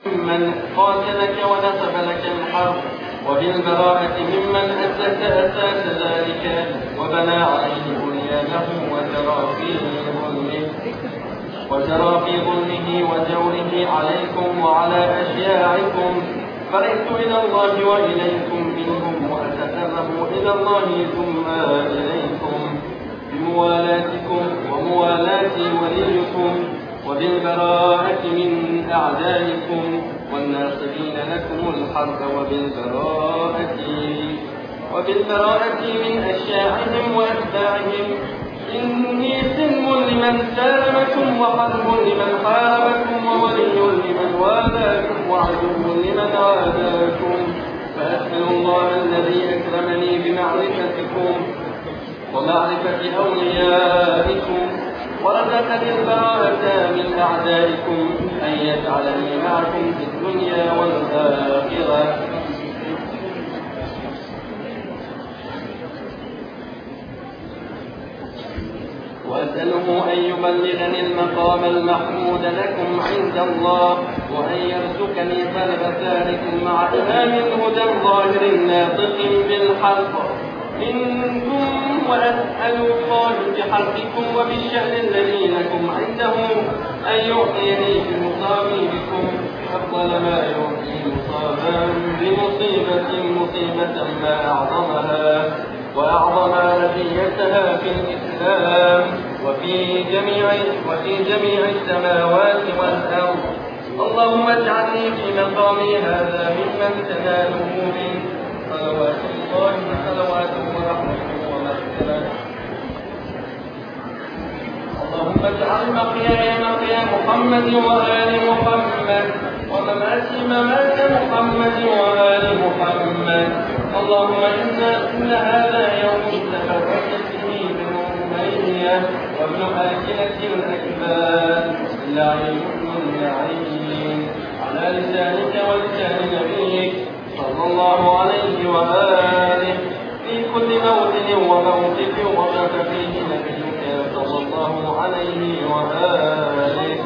ممن قاتلك ونصب لك الحرب، وبالبراءة ممن أسس أساس ذلك وبنى عليه بنيانه وجرى في ظلمه وجوره عليكم وعلى أشياعكم، فرئت إلى الله وإليكم منهم وأتقرب إلى الله ثم إليكم بموالاتكم وموالاة وليكم، وبالبراءة من أعدائكم والناصبين لكم الحرب، وبالبراءة من أشياعهم وأتباعهم. إني سلم لمن سالمكم وحرب لمن حاربكم وولي لمن والاكم وعدو لمن عاداكم، فأسأل الله الذي أكرمني بمعرفتكم ومعرفة أوليائكم ورزقني البراءة من أعدائكم أن يجعلني معكم في الدنيا والآخرة. وأسأله أن يبلغني المقام المحمود لكم عند الله، وأن يرزقني طلب ثالث مع إمام الهدى الظاهر الناطق بالحق منكم، وأسأل الله بحقكم وبالشأن الذي لكم عنده أن يعطيني بمصابي بكم أفضل ما يعطي مصابا بمصيبة ما أعظمها وأعظم رزيتها في الإسلام وفي جميع السماوات والأرض. اللهم اجعلني في مقامي هذا ممن تناله من صلوات الله وصلواته ورحمته ومغفرته. اللهم اجعل مقياي مقيا محمد وآل محمد، ومماتي ممات محمد وآل محمد. اللهم إن هذا يوم تفرقت فيه بنو أمية وابن آكلة الأكباد اللعين اللعين على لسانك ولسان نبيك صلى الله عليه وآله، في كل موطن وموقف وقف فيه نبيك صلى الله عليه وآله.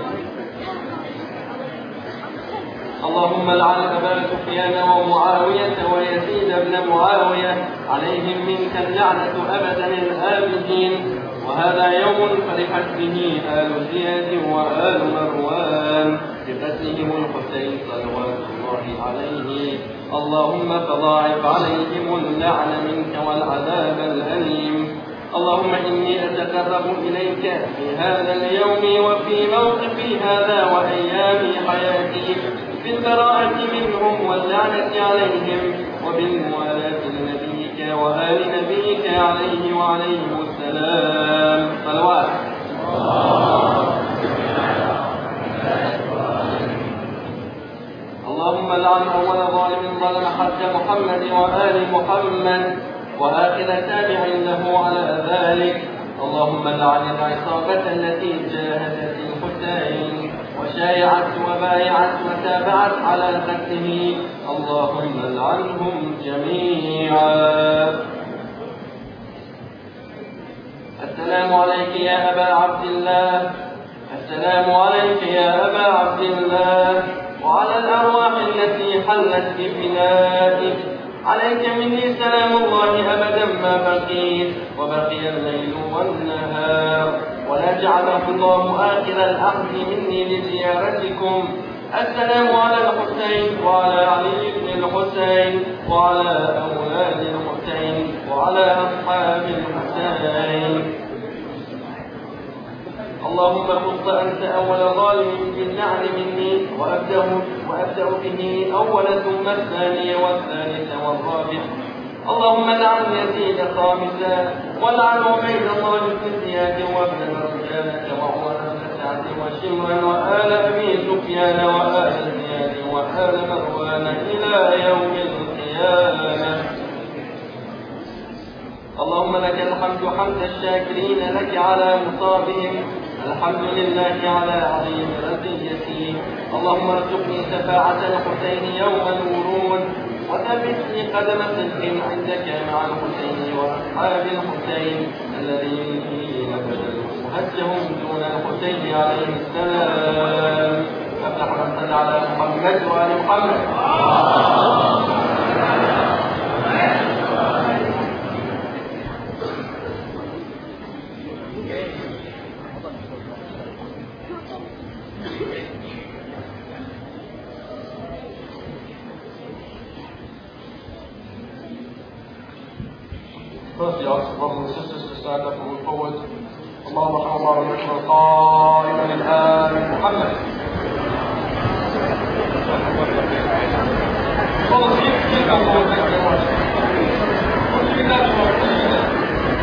اللهم لعن أبا سفيان ومعاوية ويزيد بن معاوية عليهم منك اللعنة أبدا الآبدين. وهذا يوم فرحت به آل زياد وآل مروان بقتلهم الحسين صلوات الله عليه. اللهم فضاعف عليهم اللعن منك والعذاب الأليم. اللهم إني أتقرب إليك في هذا اليوم وفي موقفي هذا وأيام حياتي بالبراءة منهم واللعنة عليهم وبالموالاة لنبيك وآل نبيك عليه وعليهم السلام. صلوات. اللهم لعن أول ظالم ظلم حتى محمد وآل محمد وآخر تابع له على ذلك. اللهم لعن العصابة التي جاهدت الحسين وشايعت وبايعت وتابعت على قتله. اللهم لعنهم جميعا. السلام عليك يا أبا عبد الله، السلام عليك يا أبا عبد الله، وعلى الأرواح التي حلت بفنائك. عليك مني سلام الله أبدا ما بقيت وبقي الليل والنهار، ولا جعله الله آخر الأخذ مني لزيارتكم. السلام على الحسين وعلى علي بن الحسين وعلى أولاد الحسين وعلى أصحاب الحسين. اللهم خص أنت أول ظالم باللعن مني وأبدأ به أول ثم الثاني والثالث والرابع. اللهم لعن يزيد خامسا، ولعن عبيد الله بن زياد وابن مرجانة وعمر بن سعد وشمرا وآل أبي سفيان وآل زياد وآل مروان إلى يوم القيامة. اللهم لك الحمد حمد الشاكرين لك على مصابهم، الحمد لله على عظيم رزيته. اللهم ارزقني شفاعة الحسين يوم الورود، وثبتني قدم صدق عندك مع الحسين وأصحاب الحسين الذين بذلوا مهجهم دون الحسين عليه السلام. افتح رحمة على محمد محمد وآل محمد. Firstly, I ask the brothers and sisters to stand up and move forward. اللهم صل على محمد قائما الآن محمد. Brothers, keep that forward. Thank you very much. Once you get that forward, once you get that.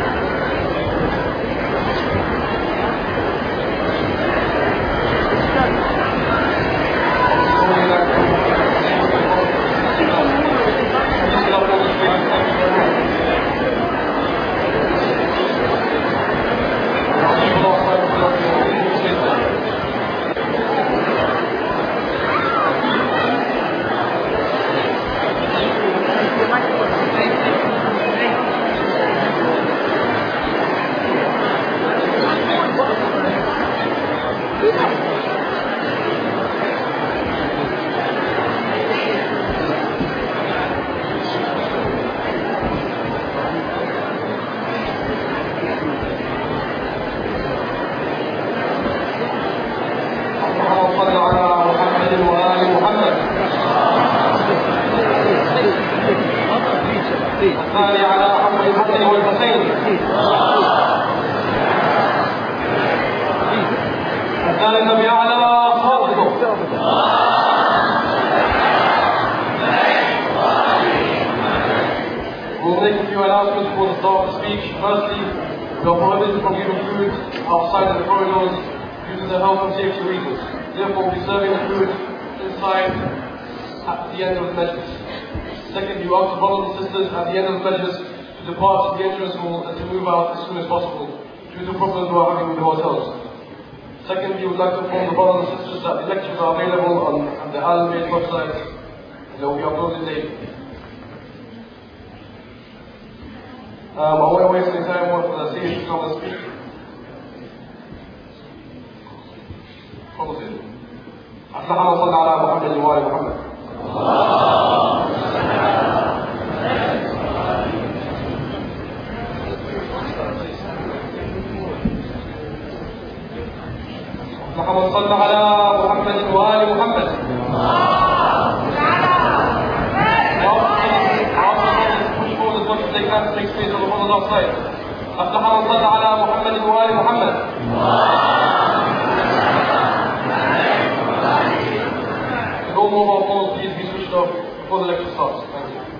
I won't waste any time with the senior to come and speak. اللهم صل على محمد وآل محمد. اللهم صل على محمد وآل محمد. Take space on the front outside. اللهم صل على محمد وآل محمد. No mobile phones, please be switched off before the lecture starts. Thank you.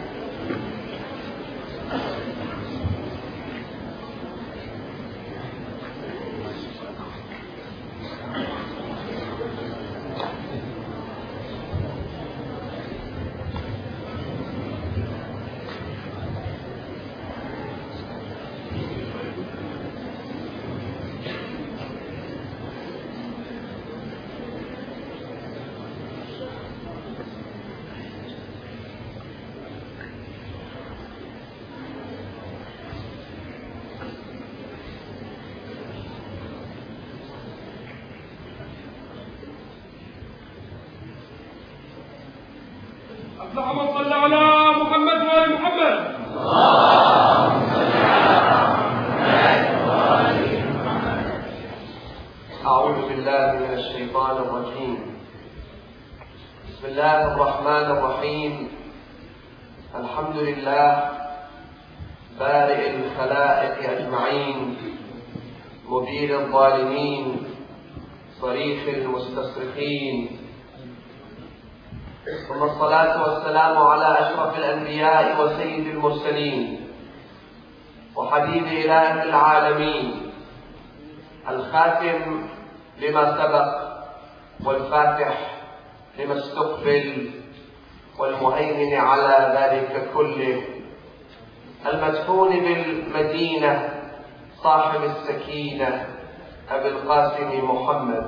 اللهم صل على محمد وآل محمد. أعوذ بالله من الشيطان الرجيم. بسم الله الرحمن الرحيم. الحمد لله بارئ الخلائق أجمعين، مبير الظالمين، صريخ المستصرخين، ثم الصلاة والسلام على أشرف الأنبياء وسيد المرسلين وحبيب إله العالمين، الخاتم لما سبق والفاتح لما استقبل والمهيمن على ذلك كله، المدفون بالمدينة صاحب السكينة أبي القاسم محمد.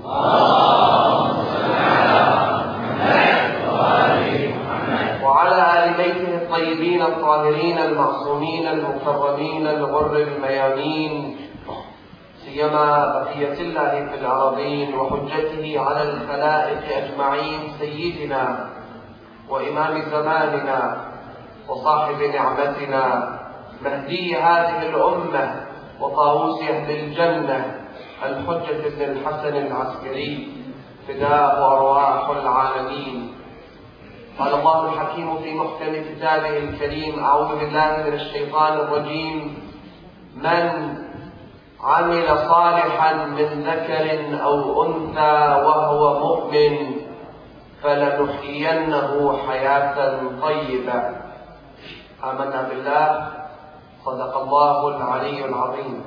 وعلى آل بيته الطيبين الطاهرين المعصومين المكرمين الغر الميامين، سيما بقية الله في الأراضين وحجته على الخلائق أجمعين سيدنا وإمام زماننا وصاحب نعمتنا مهدي هذه الأمة وطاووس أهل الجنة الحجة بن الحسن العسكري فداء أرواح العالمين. قال الله الحكيم في محكم كتابه الكريم: أعوذ بالله من الشيطان الرجيم: من عمل صالحا من ذكر أو أنثى وهو مؤمن فلنحيينه حياة طيبة. آمنا بالله. صدق الله العلي العظيم.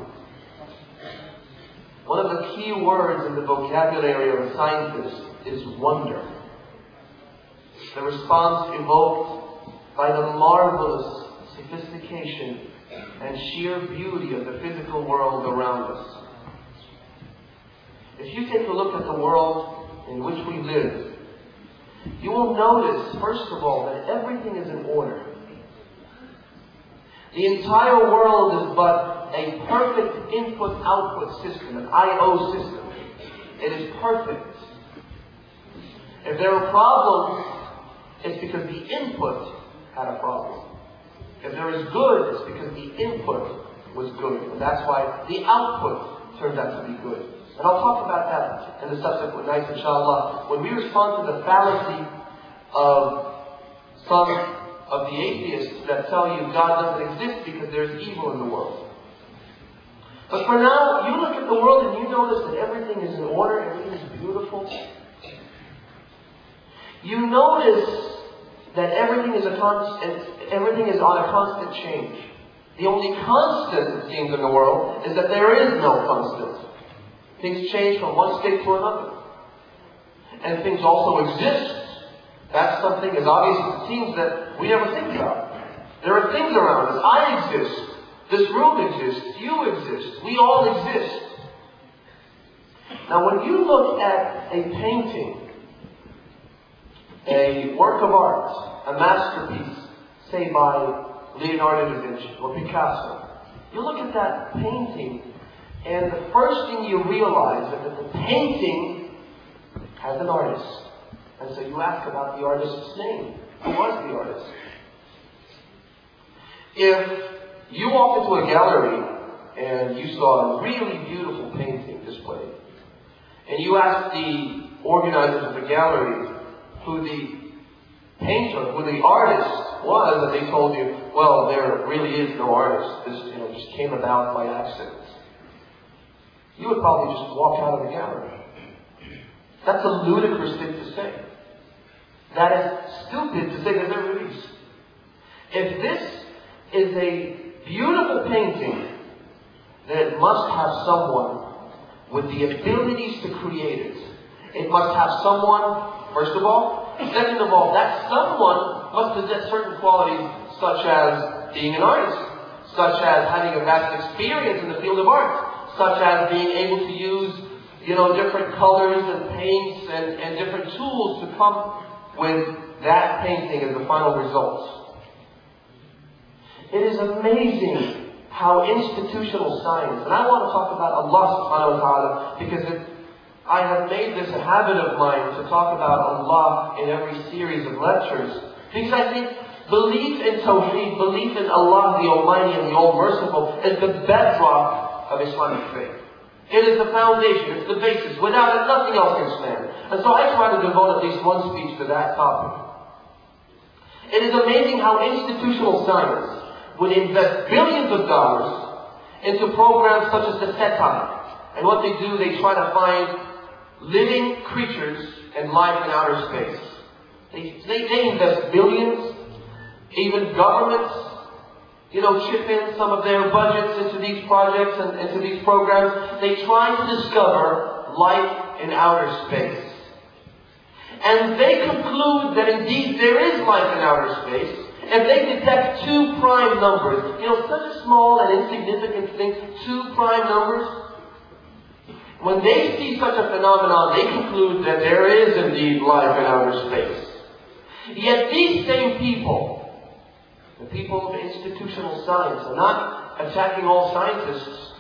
One of the key words in the vocabulary of a scientist is wonder. The response evoked by the marvelous sophistication and sheer beauty of the physical world around us. If you take a look at the world in which we live, you will notice, first of all, that everything is in order. The entire world is but a perfect input-output system, an I/O system. It is perfect. If there are problems, it's because the input had a problem. If there is good, it's because the input was good. And that's why the output turned out to be good. And I'll talk about that in the subsequent nights, inshallah. When we respond to the fallacy of some of the atheists that tell you God doesn't exist because there's evil in the world. But for now, you look at the world and you notice that everything is in order, everything is beautiful. You notice that everything is on a constant change. The only constant, it seems, in the world is that there is no constant. Things change from one state to another. And things also exist. That's something as obvious as it seems that we never think about. There are things around us. I exist. This room exists. You exist. We all exist. Now when you look at a painting, a work of art, a masterpiece, say by Leonardo da Vinci or Picasso, you look at that painting and the first thing you realize is that the painting has an artist. And so you ask about the artist's name. Who was the artist? If you walk into a gallery and you saw a really beautiful painting displayed, and you ask the organizers of the gallery who the painter, who the artist was, and they told you, well, there really is no artist. This just came about by accident. You would probably just walk out of the gallery. That's a ludicrous thing to say. That is stupid to say that there really is. If this is a beautiful painting, then it must have someone with the abilities to create it. It must have someone, first of all. Second of all, that someone must possess certain qualities such as being an artist, such as having a vast experience in the field of art, such as being able to use, different colors and paints and different tools to come with that painting as the final result. It is amazing how institutional science, and I want to talk about Allah subhanahu wa ta'ala because I have made this a habit of mine to talk about Allah in every series of lectures, because I think belief in Tawheed, belief in Allah the Almighty and the All-Merciful is the bedrock of Islamic faith. It is the foundation, it's the basis. Without it, nothing else can stand. And so I try to devote at least one speech to that topic. It is amazing how institutional science would invest billions of dollars into programs such as the SETI. And what they do, they try to find living creatures and life in outer space. They invest billions. Even governments, chip in some of their budgets into these projects and into these programs. They try to discover life in outer space. And they conclude that indeed there is life in outer space. If they detect 2 prime numbers, such a small and insignificant thing, 2 prime numbers, when they see such a phenomenon, they conclude that there is indeed life in outer space. Yet these same people, the people of institutional science, are not attacking all scientists,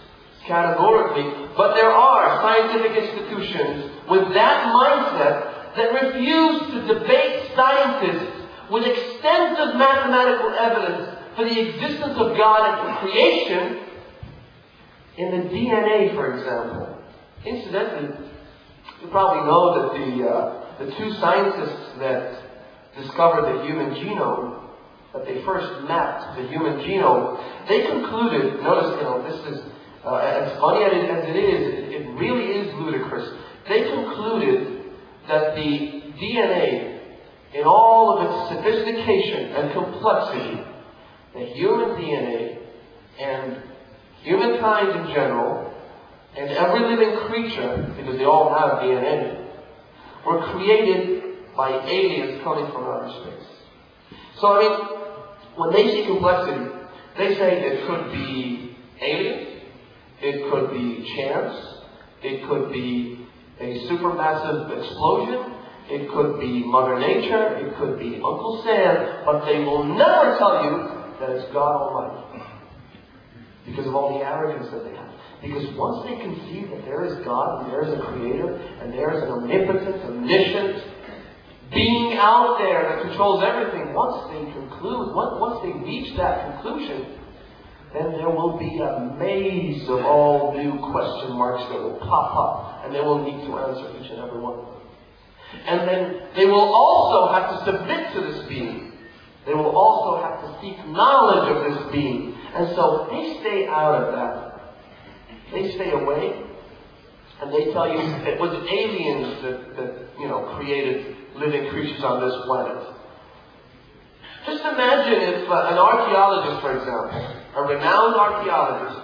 categorically, but there are scientific institutions with that mindset that refuse to debate scientists with extensive mathematical evidence for the existence of God and for creation in the DNA, for example. Incidentally, you probably know that the two scientists that discovered the human genome, that they first mapped the human genome, they concluded, notice, this is, as funny as it is, it really is ludicrous. They concluded that the DNA, in all of its sophistication and complexity, the human DNA and humankind in general, and every living creature, because they all have DNA, were created by aliens coming from outer space. So, when they see complexity, they say it could be aliens, it could be chance, it could be a supermassive explosion, it could be Mother Nature, it could be Uncle Sam, but they will never tell you that it's God Almighty. Because of all the arrogance that they have. Because once they conceive that there is God, and there is a Creator, and there is an omnipotent, omniscient being out there that controls everything, once they reach that conclusion, then there will be a maze of all new question marks that will pop up, and they will need to answer each and every one of them. And then they will also have to submit to this being. They will also have to seek knowledge of this being. And so they stay out of that. They stay away, and they tell you it was aliens that created living creatures on this planet. Just imagine if an archaeologist, for example, a renowned archaeologist,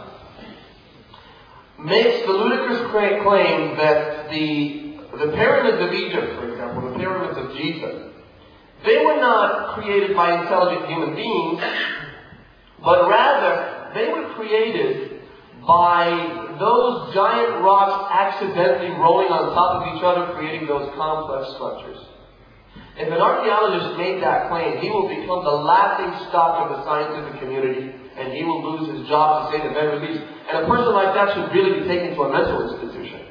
makes the ludicrous claim that the pyramids of Egypt, for example, the pyramids of Giza, they were not created by intelligent human beings, but rather they were created by those giant rocks accidentally rolling on top of each other, creating those complex structures. If an archaeologist made that claim, he will become the laughing stock of the scientific community, and he will lose his job, to say the very least. And a person like that should really be taken to a mental institution.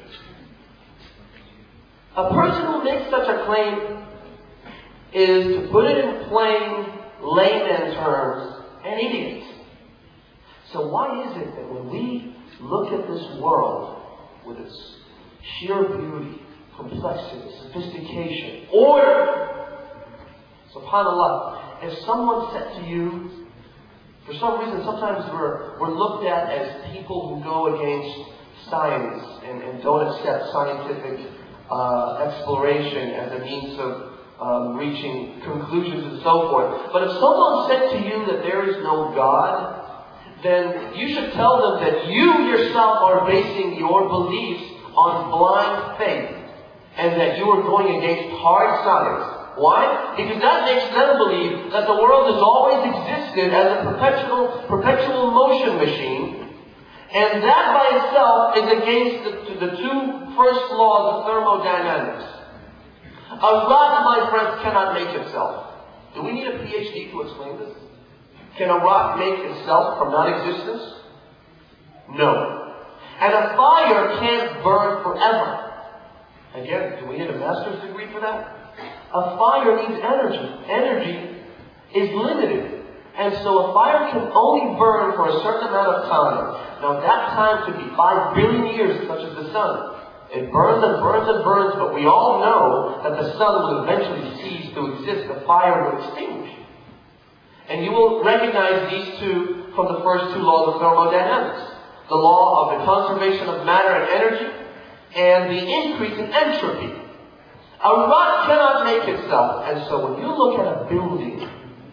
A person who makes such a claim is, to put it in plain layman terms, an idiot. So why is it that when we look at this world with its sheer beauty, complexity, sophistication, order, subhanAllah, if someone said to you, for some reason sometimes we're looked at as people who go against science and don't accept scientific exploration as a means of reaching conclusions and so forth. But if someone said to you that there is no God, then you should tell them that you yourself are basing your beliefs on blind faith, and that you are going against hard science. Why? Because that makes them believe that the world has always existed as a perpetual motion machine, and that by itself is against the two first laws of thermodynamics. A rock, my friends, cannot make itself. Do we need a PhD to explain this? Can a rock make itself from non-existence? No. And a fire can't burn forever. Again, do we need a master's degree for that? A fire needs energy. Energy is limited. And so a fire can only burn for a certain amount of time. Now that time could be 5 billion years, such as the sun. It burns and burns and burns, but we all know that the sun will eventually cease to exist. The fire will extinguish. And you will recognize these two from the first two laws of thermodynamics. The law of the conservation of matter and energy, and the increase in entropy. A rock cannot make itself. And so when you look at a building,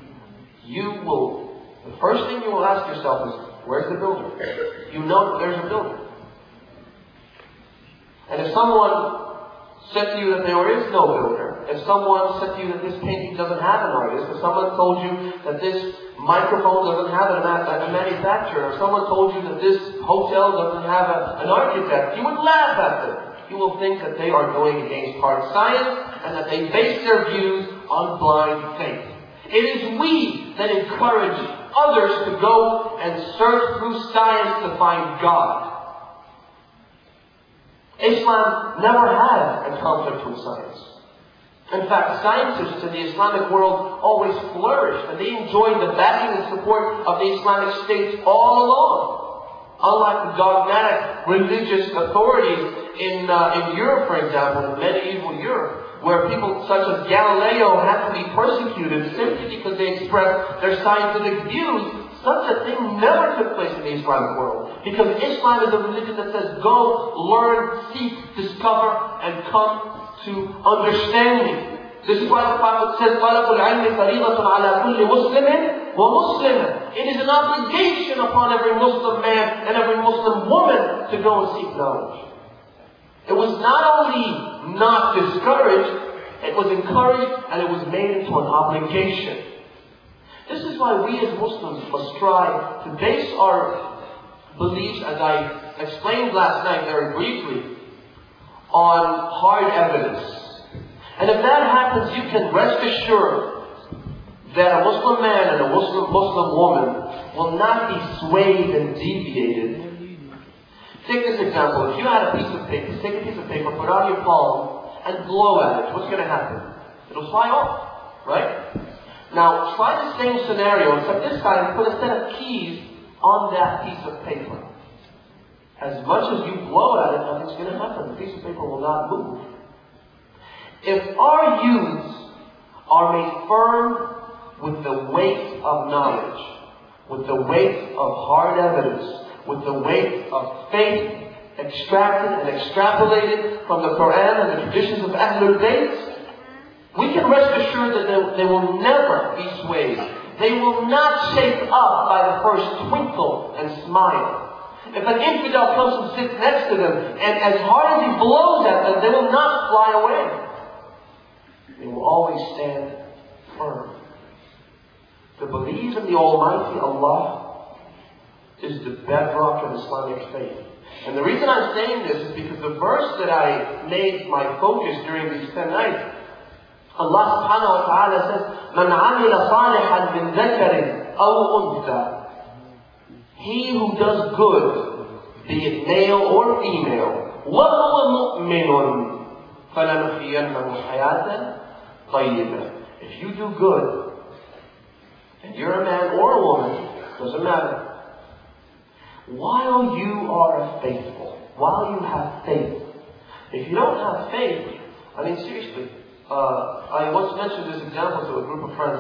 the first thing you will ask yourself is, where's the builder? You know that there's a builder. And if someone said to you that there is no builder, if someone said to you that this painting doesn't have an artist, if someone told you that this microphone doesn't have a manufacturer, if someone told you that this hotel doesn't have an architect, you would laugh at them. You will think that they are going against hard science and that they base their views on blind faith. It is we that encourage others to go and search through science to find God. Islam never had a conflict with science. In fact, scientists in the Islamic world always flourished, and they enjoyed the backing and support of the Islamic states all along. Unlike the dogmatic religious authorities in Europe, for example, in medieval Europe, where people such as Galileo had to be persecuted simply because they expressed their scientific views, such a thing never took place in the Islamic world. Because Islam is a religion that says, go, learn, seek, discover, and come to understanding. This is why the Prophet says, طَلَبُ الْعِلْمِ فَرِيضَةٌ عَلَى كُلِّ مُسْلِمٍ وَمُسْلِمٍ. It is an obligation upon every Muslim man and every Muslim woman to go and seek knowledge. It was not only not discouraged, it was encouraged, and it was made into an obligation. This is why we as Muslims must try to base our beliefs, as I explained last night very briefly, on hard evidence. And if that happens, you can rest assured that a Muslim man and a Muslim woman will not be swayed and deviated. Take this example. If you had a piece of paper, take a piece of paper, put it on your palm, and blow at it, what's going to happen? It'll fly off, right? Now, try the same scenario, except this time put a set of keys on that piece of paper. As much as you blow at it, nothing's going to happen. The piece of paper will not move. If our youths are made firm with the weight of knowledge, with the weight of hard evidence, with the weight of faith extracted and extrapolated from the Quran and the traditions of Ahlul Bayt, we can rest assured that they will never be swayed. They will not shake up by the first twinkle and smile. If an infidel comes and sits next to them, and as hard as he blows at them, they will not fly away. They will always stand firm. To believe in the Almighty Allah is the bedrock of Islamic faith. And the reason I'm saying this is because the verse that I made my focus during these 10 nights, Allah subhanahu wa ta'ala says, مَنْ عَمِلَ صَالِحًا مِنْ ذَكَرٍ أَوْ أُنْثَى. He who does good, be it male or female, وَهُوَ مُؤْمِنٌ فَلَنُحْيِيَنَّهُ حَيَاةً طَيِّبَةً. If you do good, and you're a man or a woman, doesn't matter, while you are faithful, while you have faith. If you don't have faith, I mean seriously, I once mentioned this example to a group of friends.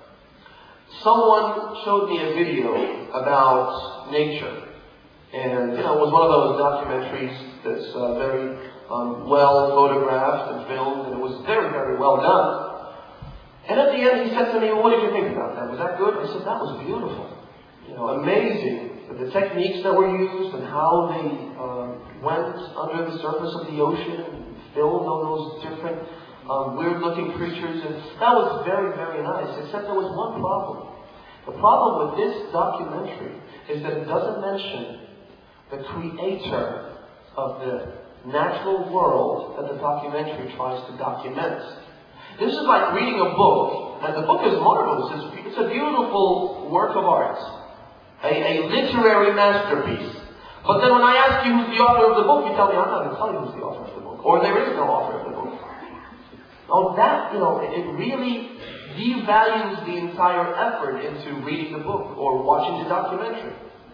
Someone showed me a video about nature. And, it was one of those documentaries that's very well photographed and filmed, and it was very, very well done. And at the end he said to me, well, what did you think about that? Was that good? I said, that was beautiful. Amazing. The techniques that were used and how they went under the surface of the ocean and filmed all those different weird-looking creatures, and that was very, very nice, except there was one problem. The problem with this documentary is that it doesn't mention the creator of the natural world that the documentary tries to document. This is like reading a book, and the book is marvelous. It's a beautiful work of art, a literary masterpiece. But then when I ask you who's the author of the book, you tell me, I'm not going to tell you who's the author of the book, or there is no author of the book. Oh, that, it really devalues the entire effort into reading the book or watching the documentary.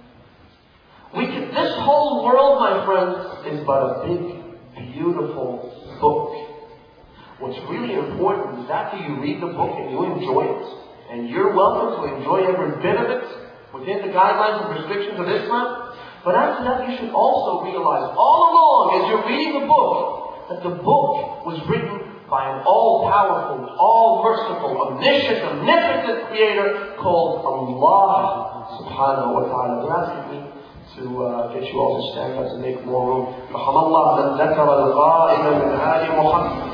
This whole world, my friends, is but a big, beautiful book. What's really important is after you read the book and you enjoy it, and you're welcome to enjoy every bit of it within the guidelines and restrictions of Islam, but after that you should also realize all along as you're reading the book that the book was written by an all-powerful, all-merciful, omniscient, omnipotent creator called Allah subhanahu wa ta'ala. They're asking me to get you all to stand up to make more room. رحم الله من ذكر الغائب من آل محمد.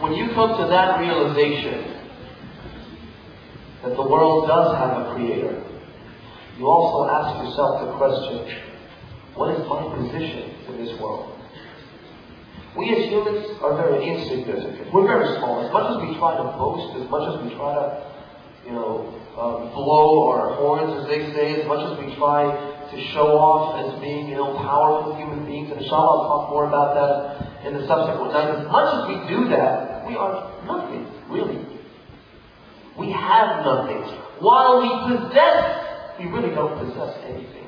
when you come to that realization that the world does have a creator, you also ask yourself the question, what is my position in this world? We as humans are very insignificant. We're very small. As much as we try to boast, as much as we try to, blow our horns, as they say, as much as we try to show off as being, powerful human beings, and inshallah I'll talk more about that in the subsequent night. As much as we do that, we are nothing, really. We have nothing. While we possess, we really don't possess anything.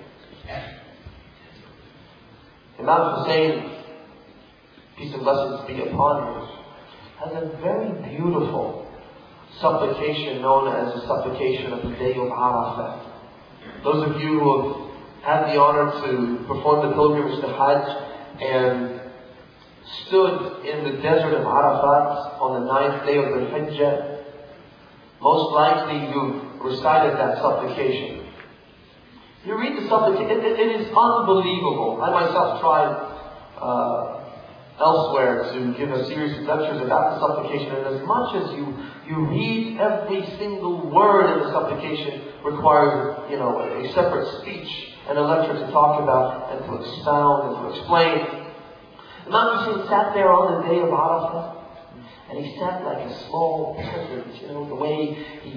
Imam Hussein, peace and blessings be upon him, has a very beautiful supplication known as the supplication of the day of Arafah. Those of you who have had the honor to perform the pilgrimage to Hajj and stood in the desert of Arafat on the 9th day of the Hijjah, most likely you've recited that supplication. You read the supplication, it is unbelievable. I myself tried elsewhere to give a series of lectures about the supplication, and as much as you read every single word in the supplication requires, a separate speech and a lecture to talk about and to expound and to explain. Imam Hussein sat there on the day of Arafah, and he sat like a small peasant, the way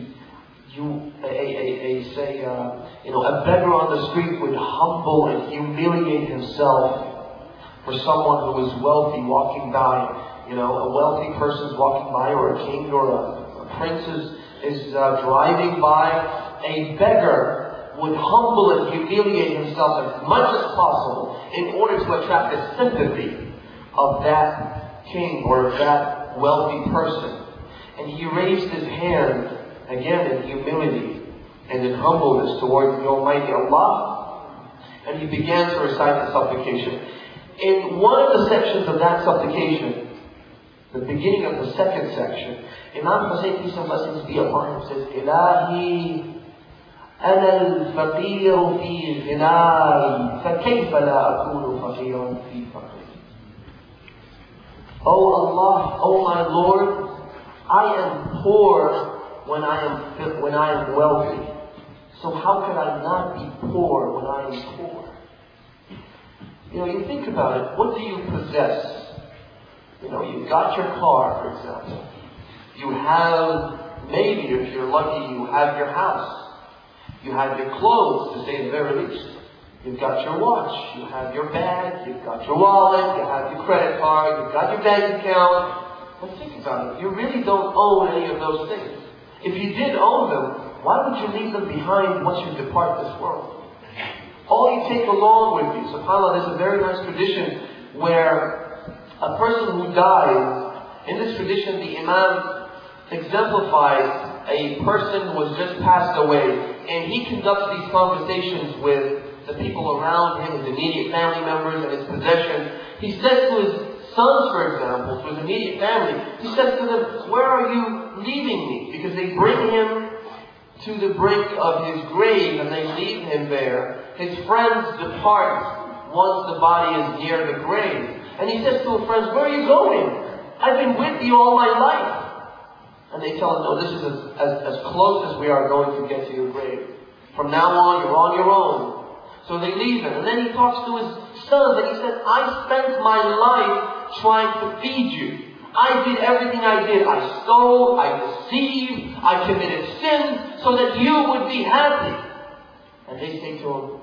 a beggar on the street would humble and humiliate himself for someone who is wealthy walking by. A wealthy person's walking by, or a king or a prince is driving by. A beggar would humble and humiliate himself as much as possible in order to attract the sympathy of that king or of that wealthy person. And he raised his hand again in humility and in humbleness towards the Almighty Allah, and he began to recite the supplication. In one of the sections of that supplication, the beginning of the second section, Imam Hussein, peace and blessings be upon him, says, Ilahi, ana al-faqir fi ghinai, fakayfa la akunu faqiran fi faqri. Oh Allah, oh my Lord, I am poor when I am wealthy. So how could I not be poor when I am poor? You think about it. What do you possess? You've got your car, for example. You have, maybe if you're lucky, you have your house. You have your clothes, to say the very least. You've got your watch. You have your bag. You've got your wallet. You have your credit card. You've got your bank account. But think about it. You really don't own any of those things. If you did own them, why would you leave them behind once you depart this world? All you take along with you, subhanAllah, there's a very nice tradition where a person who dies, in this tradition the Imam exemplifies a person who has just passed away, and he conducts these conversations with the people around him, his immediate family members and his possessions. He says to his sons, for example, to his immediate family, he says to them, where are you leaving me? Because they bring him to the brink of his grave and they leave him there. His friends depart once the body is near the grave. And he says to his friends, where are you going? I've been with you all my life. And they tell him, no, this is as close as we are going to get to your grave. From now on, you're on your own. So they leave him. And then he talks to his sons and he said, I spent my life trying to feed you. I did everything I did. I stole, I deceived, I committed sins so that you would be happy. And they say to him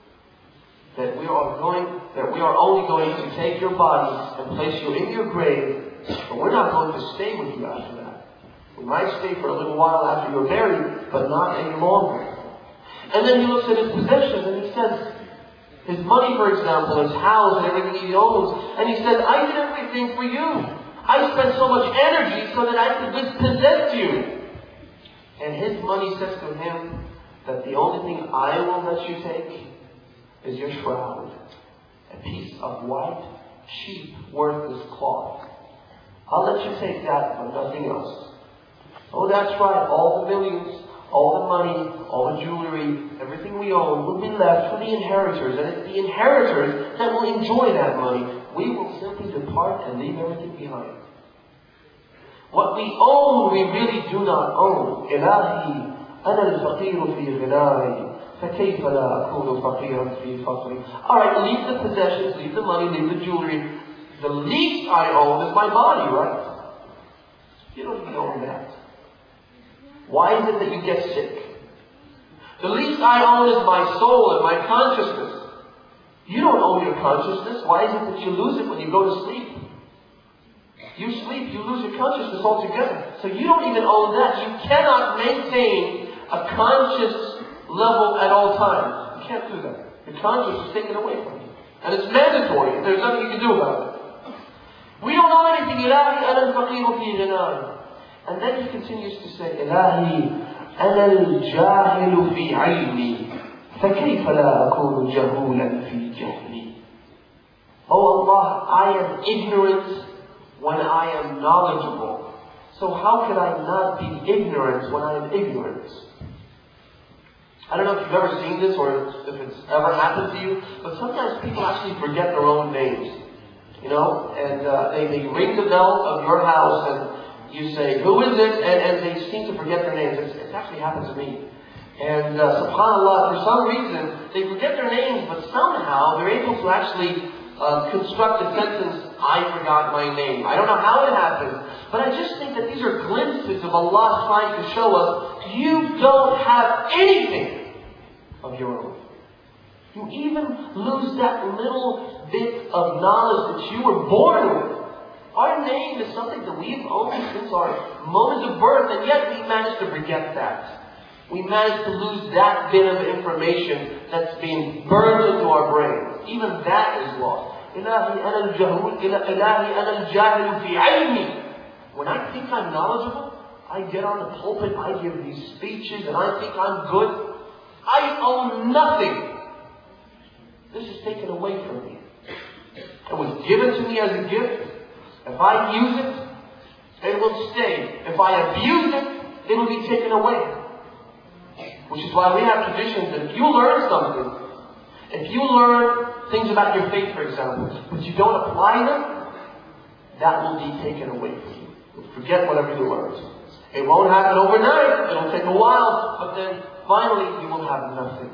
that we are only going to take your body and place you in your grave, but we're not going to stay with you after that. We might stay for a little while after you're buried, but not any longer. And then he looks at his possessions and he says, his money, for example, his house and everything he owns, and he said, I did everything for you. I spent so much energy so that I could possess you. And his money says to him that the only thing I will let you take is your shroud. A piece of white, cheap, worthless cloth. I'll let you take that, but nothing else. Oh, that's right. All the millions, all the money, all the jewelry, everything we own will be left for the inheritors. And it's the inheritors that will enjoy that money. We will simply depart and leave everything behind. What we own, we really do not own. إلهي أنا الفقير في غناي فكيف لا أكون فقيرا في فقري. Alright, leave the possessions, leave the money, leave the jewelry. The least I own is my body, right? You don't even own that. Why is it that you get sick? The least I own is my soul and my consciousness. You don't own your consciousness. Why is it that you lose it when you go to sleep? You sleep, you lose your consciousness altogether. So you don't even own that. You cannot maintain a conscious level at all times. You can't do that. Your conscience is taken away from you. And it's mandatory. There's nothing you can do about it. We don't know anything. إلهي أنا الفقير في غناي. And then he continues to say, إلهي أنا الجاهل في علمي فكيف لا أكون جهولا في جهلي. Oh Allah, I am ignorant when I am knowledgeable. So how could I not be ignorant when I am ignorant? I don't know if you've ever seen this or if it's ever happened to you, but sometimes people actually forget their own names. You know, and they ring the bell of your house and you say, who is it? And they seem to forget their names. It's actually happened to me. And subhanAllah, for some reason, they forget their names, but somehow they're able to actually construct a sentence, I forgot my name. I don't know how it happened, but I just think that these are glimpses of Allah trying to show us, you don't have anything of your own. You even lose that little bit of knowledge that you were born with. Our name is something that we've owned since our moment of birth, and yet we managed to forget that. We managed to lose that bit of information that's being burned into our brains. Even that is lost. إلهي أنا الجاهل في علمي. When I think I'm knowledgeable, I get on the pulpit, I give these speeches, and I think I'm good. I own nothing. This is taken away from me. It was given to me as a gift. If I use it, it will stay. If I abuse it, it will be taken away. Which is why we have traditions that if you learn something, if you learn things about your faith, for example, but you don't apply them, that will be taken away from you. You'll forget whatever you learned. It won't happen overnight. It'll take a while, but then finally you will have nothing.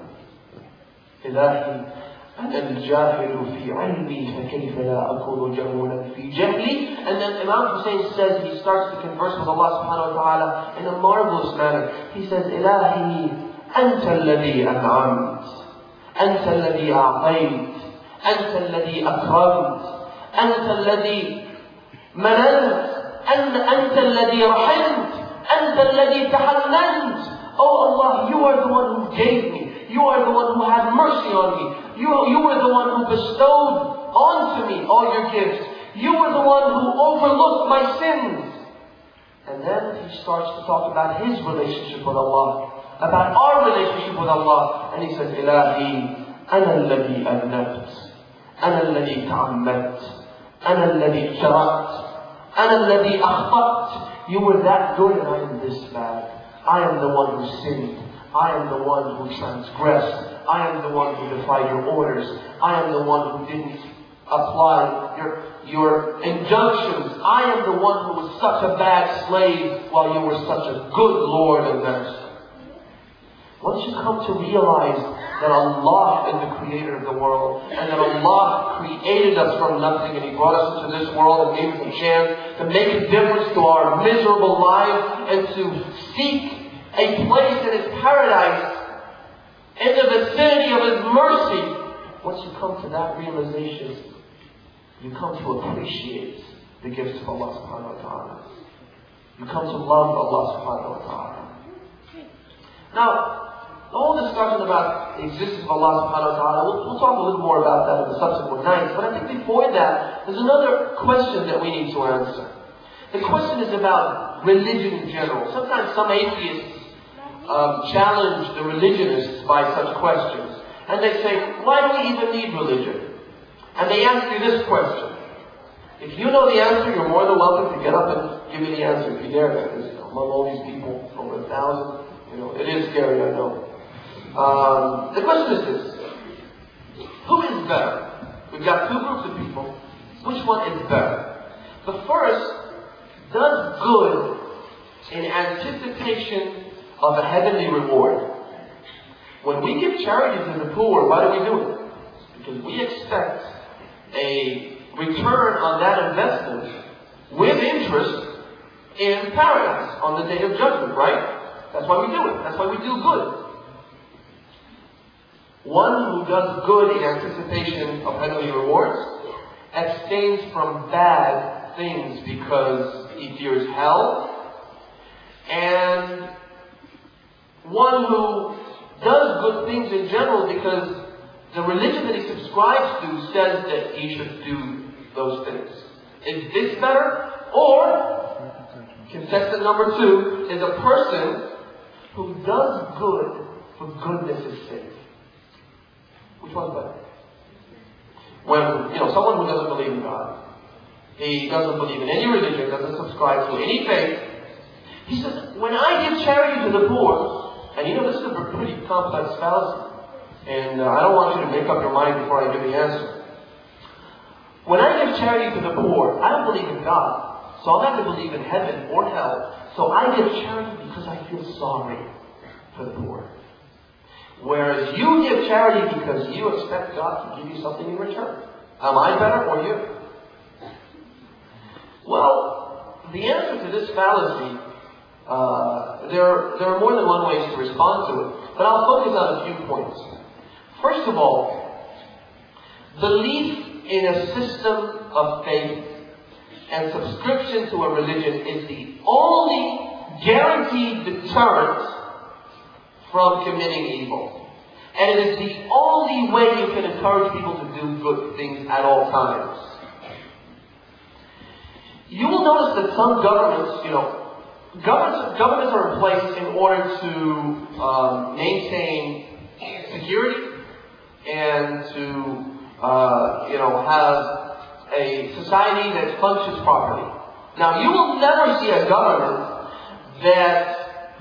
إلهي أنا الجاهل في علمي فكيف لا أكون جهولا في جهلي. And then Imam Hussein says, he starts to converse with Allah subhanahu wa ta'ala in a marvelous manner. He says, إلهي أنت الذي أنعمت أنت الذي أعطيت أنت الذي أكرمت أنت الذي مننت أنت الذي رحمت أنت الذي تحننت. Oh Allah, you are the one who gave me. You are the one who had mercy on me. You were the one who bestowed onto me all your gifts. You were the one who overlooked my sins. And then he starts to talk about his relationship with Allah, about our relationship with Allah. And he says, إلهي أنا الذي أذنبت أنا الذي تعمدت أنا الذي اجترأت أنا الذي أخطأت. You were that good and I am this bad. I am the one who sinned. I am the one who transgressed. I am the one who defied your orders. I am the one who didn't apply your injunctions. I am the one who was such a bad slave while you were such a good Lord and Master. Once you come to realize that Allah is the creator of the world, and that Allah created us from nothing, and He brought us into this world and gave us a chance to make a difference to our miserable lives, and to seek a place in His paradise, in the vicinity of His mercy. Once you come to that realization, you come to appreciate the gifts of Allah subhanahu wa ta'ala. You come to love Allah subhanahu wa ta'ala. Now, the whole discussion about the existence of Allah subhanahu wa ta'ala, we'll talk a little more about that in the subsequent nights. But I think before that, there's another question that we need to answer. The question is about religion in general. Sometimes some atheists challenge the religionists by such questions. And they say, why do we even need religion? And they ask you this question. If you know the answer, you're more than welcome to get up and give me the answer if you dare. That is, among all these people, over 1,000, it is scary, I know. The question is this. Who is better? We've got two groups of people. Which one is better? The first does good in anticipation of a heavenly reward. When we give charity to the poor, why do we do it? Because we expect a return on that investment with interest in paradise on the day of judgment, right? That's why we do it. That's why we do good. One who does good in anticipation of heavenly rewards abstains from bad things because he fears hell. And one who does good things in general because the religion that he subscribes to says that he should do those things. Is this better? Or, contestant number 2 is a person who does good for goodness' sake. Which one's better? When, someone who doesn't believe in God, he doesn't believe in any religion, doesn't subscribe to any faith, he says, when I give charity to the poor, and this is a pretty complex fallacy, and I don't want you to make up your mind before I give the answer. When I give charity to the poor, I don't believe in God, so I'll have to believe in heaven or hell, so I give charity because I feel sorry for the poor. Whereas you give charity because you expect God to give you something in return. Am I better or you? Well, the answer to this fallacy, there are more than one ways to respond to it, but I'll focus on a few points. First of all, belief in a system of faith and subscription to a religion is the only guaranteed deterrent from committing evil. And it is the only way you can encourage people to do good things at all times. You will notice that some governments, governments are in place in order to maintain security and to, have a society that functions properly. Now, you will never see a government that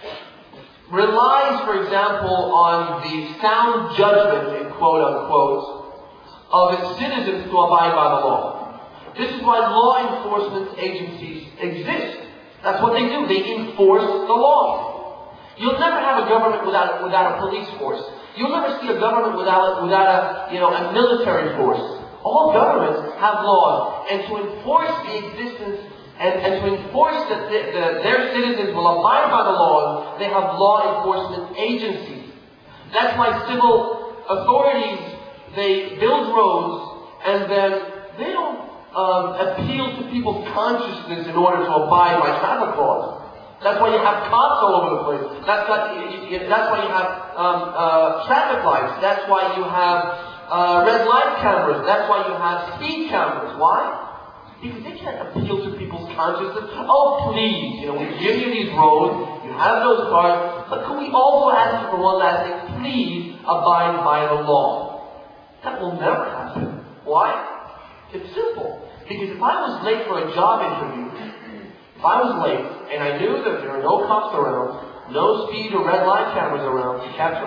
relies, for example, on the sound judgment, in quote unquote, of its citizens to abide by the law. This is why law enforcement agencies exist. That's what they do. They enforce the law. You'll never have a government without a police force. You'll never see a government without a military force. All governments have laws, and to enforce the existence and to enforce that their citizens will abide by the laws, they have law enforcement agencies. That's why civil authorities, they build roads, and then they don't appeal to people's consciousness in order to abide by traffic laws. That's why you have cops all over the place. That's why you have traffic lights. That's why you have red light cameras. That's why you have speed cameras. Why? Because they can't appeal to people's consciousness. Oh, please, we give you these roads, you have those cars, but can we also ask you for one last thing? Please abide by the law. That will never happen. Why? It's simple. Because if I was late for a job interview, if I was late and I knew that there are no cops around, no speed or red light cameras around to capture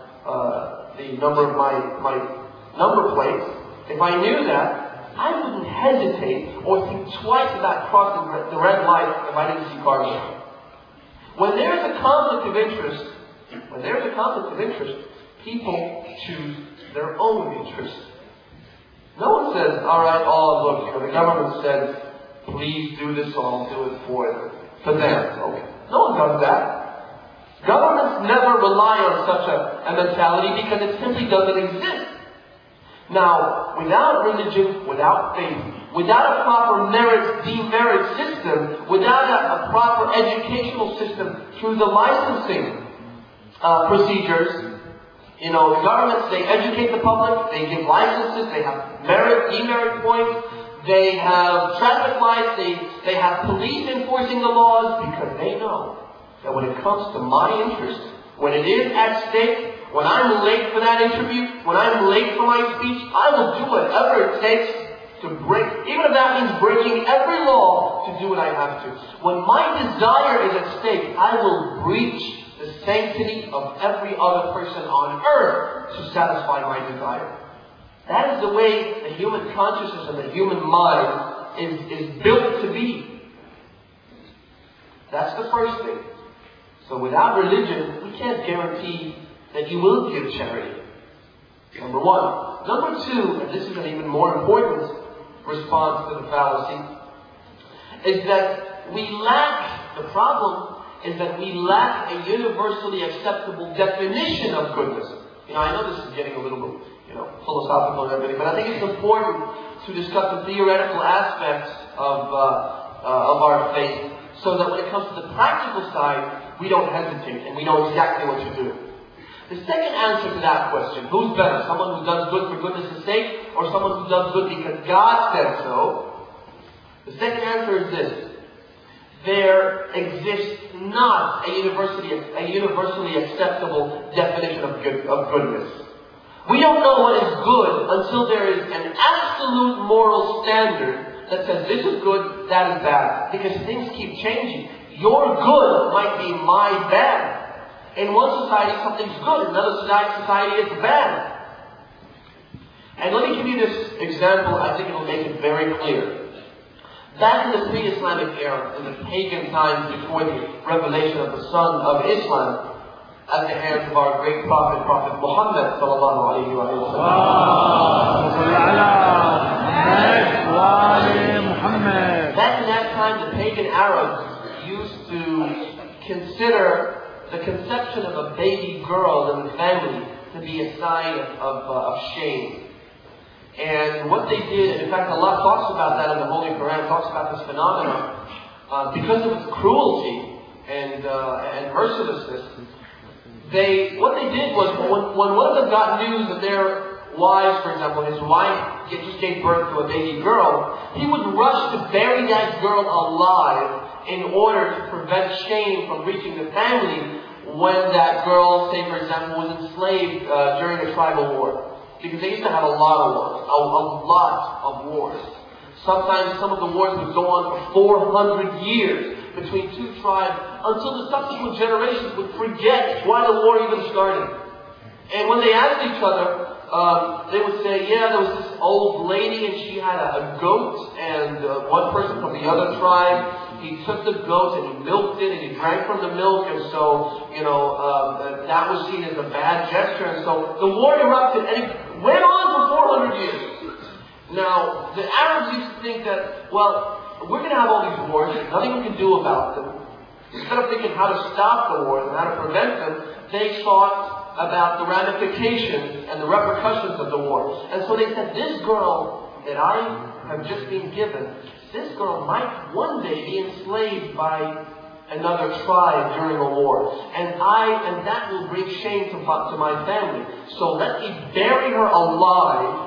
the number of my number plates, if I knew that, I wouldn't hesitate or think twice about crossing the red light if I didn't see cars around. When there's a conflict of interest, people choose their own interest. No one says, all right, look, the government says, please do this, so I'll do it for them. Okay. No one does that. Governments never rely on such a mentality because it simply doesn't exist. Now, without religion, without faith, without a proper demerit system, without a proper educational system through the licensing procedures, the governments, they educate the public, they give licenses, they have demerit points, they have traffic lights, they have police enforcing the laws, because they know that when it comes to my interest, when it is at stake, when I'm late for that interview, when I'm late for my speech, I will do whatever it takes to break, even if that means breaking every law, to do what I have to. When my desire is at stake, I will breach the sanctity of every other person on earth to satisfy my desire. That is the way the human consciousness and the human mind is built to be. That's the first thing. So without religion, we can't guarantee that you will give charity. Number one. Number two, and this is an even more important response to the fallacy, is that we lack, the problem is that we lack a universally acceptable definition of goodness. I know this is getting a little bit, philosophical and everything, but I think it's important to discuss the theoretical aspects of our faith, so that when it comes to the practical side, we don't hesitate and we know exactly what to do. The second answer to that question, who's better? Someone who does good for goodness' sake, or someone who does good because God said so? The second answer is this. There exists not a universally acceptable definition of goodness. We don't know what is good until there is an absolute moral standard that says this is good, that is bad. Because things keep changing. Your good might be my bad. In one society, something's good. In another society, it's bad. And let me give you this example. I think it will make it very clear. Back in the pre-Islamic era, in the pagan times before the revelation of the Son of Islam, at the hands of our great Prophet Muhammad sallallahu alaihi wasallam. Back in that time, the pagan Arabs used to consider the conception of a baby girl in the family to be a sign of shame. And what they did, and in fact Allah talks about that in the Holy Quran, talks about this phenomenon, because of its cruelty and mercilessness, what they did was, when one of them got news that their wives, for example, his wife just gave birth to a baby girl, he would rush to bury that girl alive in order to prevent shame from reaching the family when that girl, say for example, was enslaved during a tribal war. Because they used to have a lot of wars. Sometimes some of the wars would go on for 400 years between two tribes until the subsequent generations would forget why the war even started. And when they asked each other, they would say, yeah, there was this old lady and she had a goat, and one person from the other tribe, he took the goat and he milked it and he drank from the milk, and so, that was seen as a bad gesture, and so the war erupted and it went on for 400 years. Now, the Arabs used to think that, well, we're going to have all these wars, there's nothing we can do about them. Instead of thinking how to stop the wars and how to prevent them, they thought about the ramifications and the repercussions of the war. And so they said, this girl that I have just been given, this girl might one day be enslaved by another tribe during a war. And that will bring shame to my family. So let me bury her alive,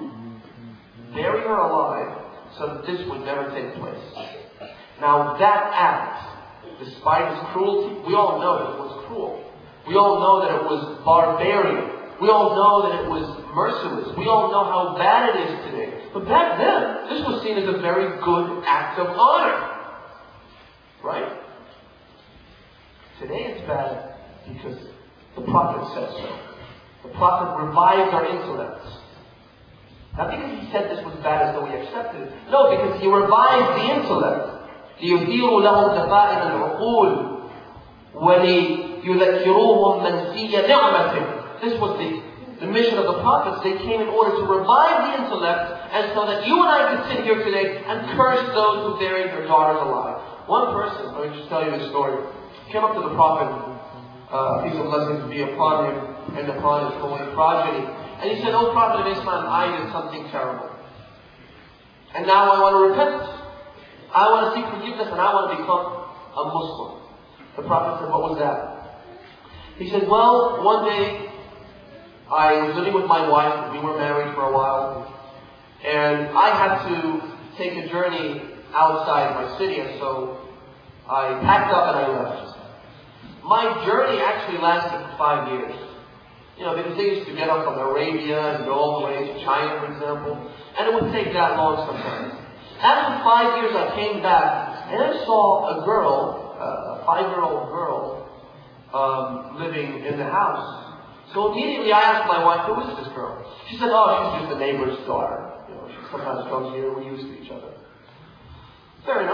so that this would never take place. Now that act, despite its cruelty, we all know that it was cruel. We all know that it was barbarian. We all know that it was merciless. We all know how bad it is today. But back then, this was seen as a very good act of honor. Right? Today it's bad because the Prophet said so. The Prophet revived our intellects. Not because he said this was bad as though we accepted it. No, because he revived the intellect. لِيُثِيرُ لَهُمْ دَفَائِنَ الْعُقُولِ وَلِيُذَكِّرُوهُمْ مَنْسِيَ نِعْمَةٍ. This was the mission of the prophets. They came in order to revive the intellect, and so that you and I could sit here today and curse those who buried their daughters alive. One person, let me just tell you this story, came up to the Prophet, peace and blessings be upon him and upon his holy progeny, and he said, "O Prophet of Islam, I did something terrible. And now I want to repent. I want to seek forgiveness and I want to become a Muslim." The Prophet said, "What was that?" He said, "Well, one day I was living with my wife. We were married for a while. And I had to take a journey outside my city, and so I packed up and I left. My journey actually lasted for 5 years. Because they used to get up from Arabia and go all the way to China, for example. And it would take that long sometimes. After 5 years, I came back and I saw a girl, a 5-year-old girl, living in the house. So immediately I asked my wife, "Who is this girl?" She said, "Oh, she's just a neighbor's daughter. She sometimes comes here, we're used to each other." Fair enough.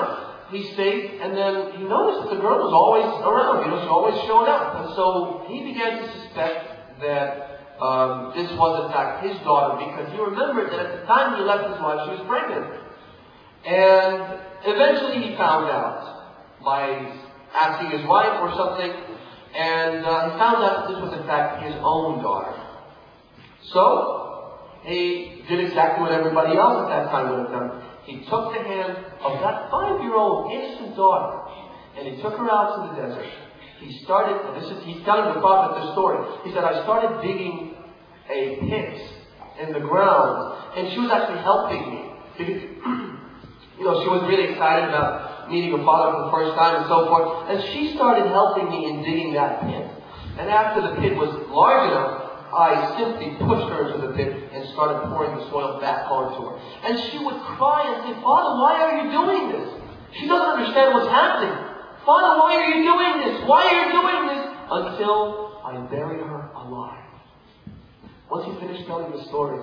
he stayed, and then he noticed that the girl was always around. She always showed up. And so he began to suspect that this was in fact his daughter, because he remembered that at the time he left his wife, she was pregnant. And eventually he found out by asking his wife or something, and he found out that this was in fact his own daughter. So he did exactly what everybody else at that time would have done. He took the hand of that 5-year-old innocent daughter, and he took her out to the desert. He's telling the prophet the story. He said, I started digging a pit in the ground, and she was actually helping me. Because, she was really excited about meeting her father for the first time and so forth, and she started helping me in digging that pit. And after the pit was large enough, I simply pushed her into the pit and started pouring the soil back onto her. And she would cry and say, Father, why are you doing this? She doesn't understand what's happening. Father, why are you doing this? Why are you doing this? Until I buried her alive. Once he finished telling the story,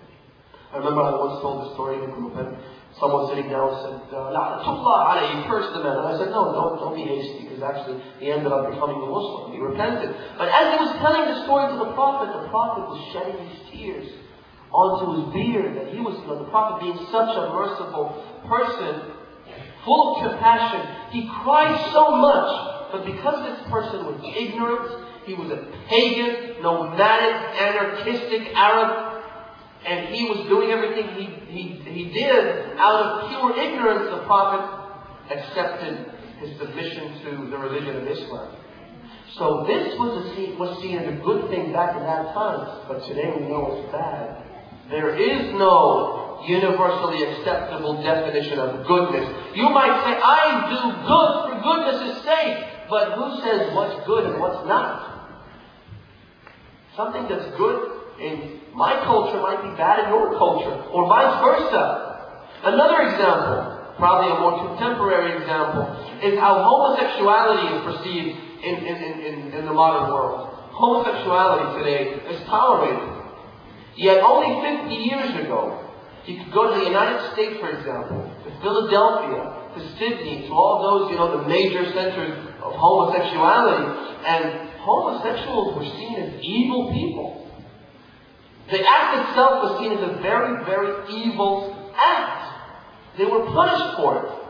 I remember I once told the story in a group, and someone sitting down said, La'natullah alayhi, curse the man. And I said, no, don't be hasty, because actually he ended up becoming a Muslim. He repented. But as he was telling the story to the prophet was shedding his tears onto his beard. And he was, the prophet being such a merciful person, full of compassion, he cried so much. But because this person was ignorant, he was a pagan, nomadic, anarchistic Arab, and he was doing everything he did out of pure ignorance, the prophet accepted his submission to the religion of Islam. So this was seen as a good thing back in that time, but today we know it's bad. There is no universally acceptable definition of goodness. You might say, I do good for goodness' sake, but who says what's good and what's not? Something that's good in my culture might be bad in your culture, or vice versa. Another example, probably a more contemporary example, is how homosexuality is perceived in the modern world. Homosexuality today is tolerated. Yet only 50 years ago, you could go to the United States, for example, to Philadelphia, to Sydney, to all those, the major centers of homosexuality, and homosexuals were seen as evil people. The act itself was seen as a very, very evil act. They were punished for it.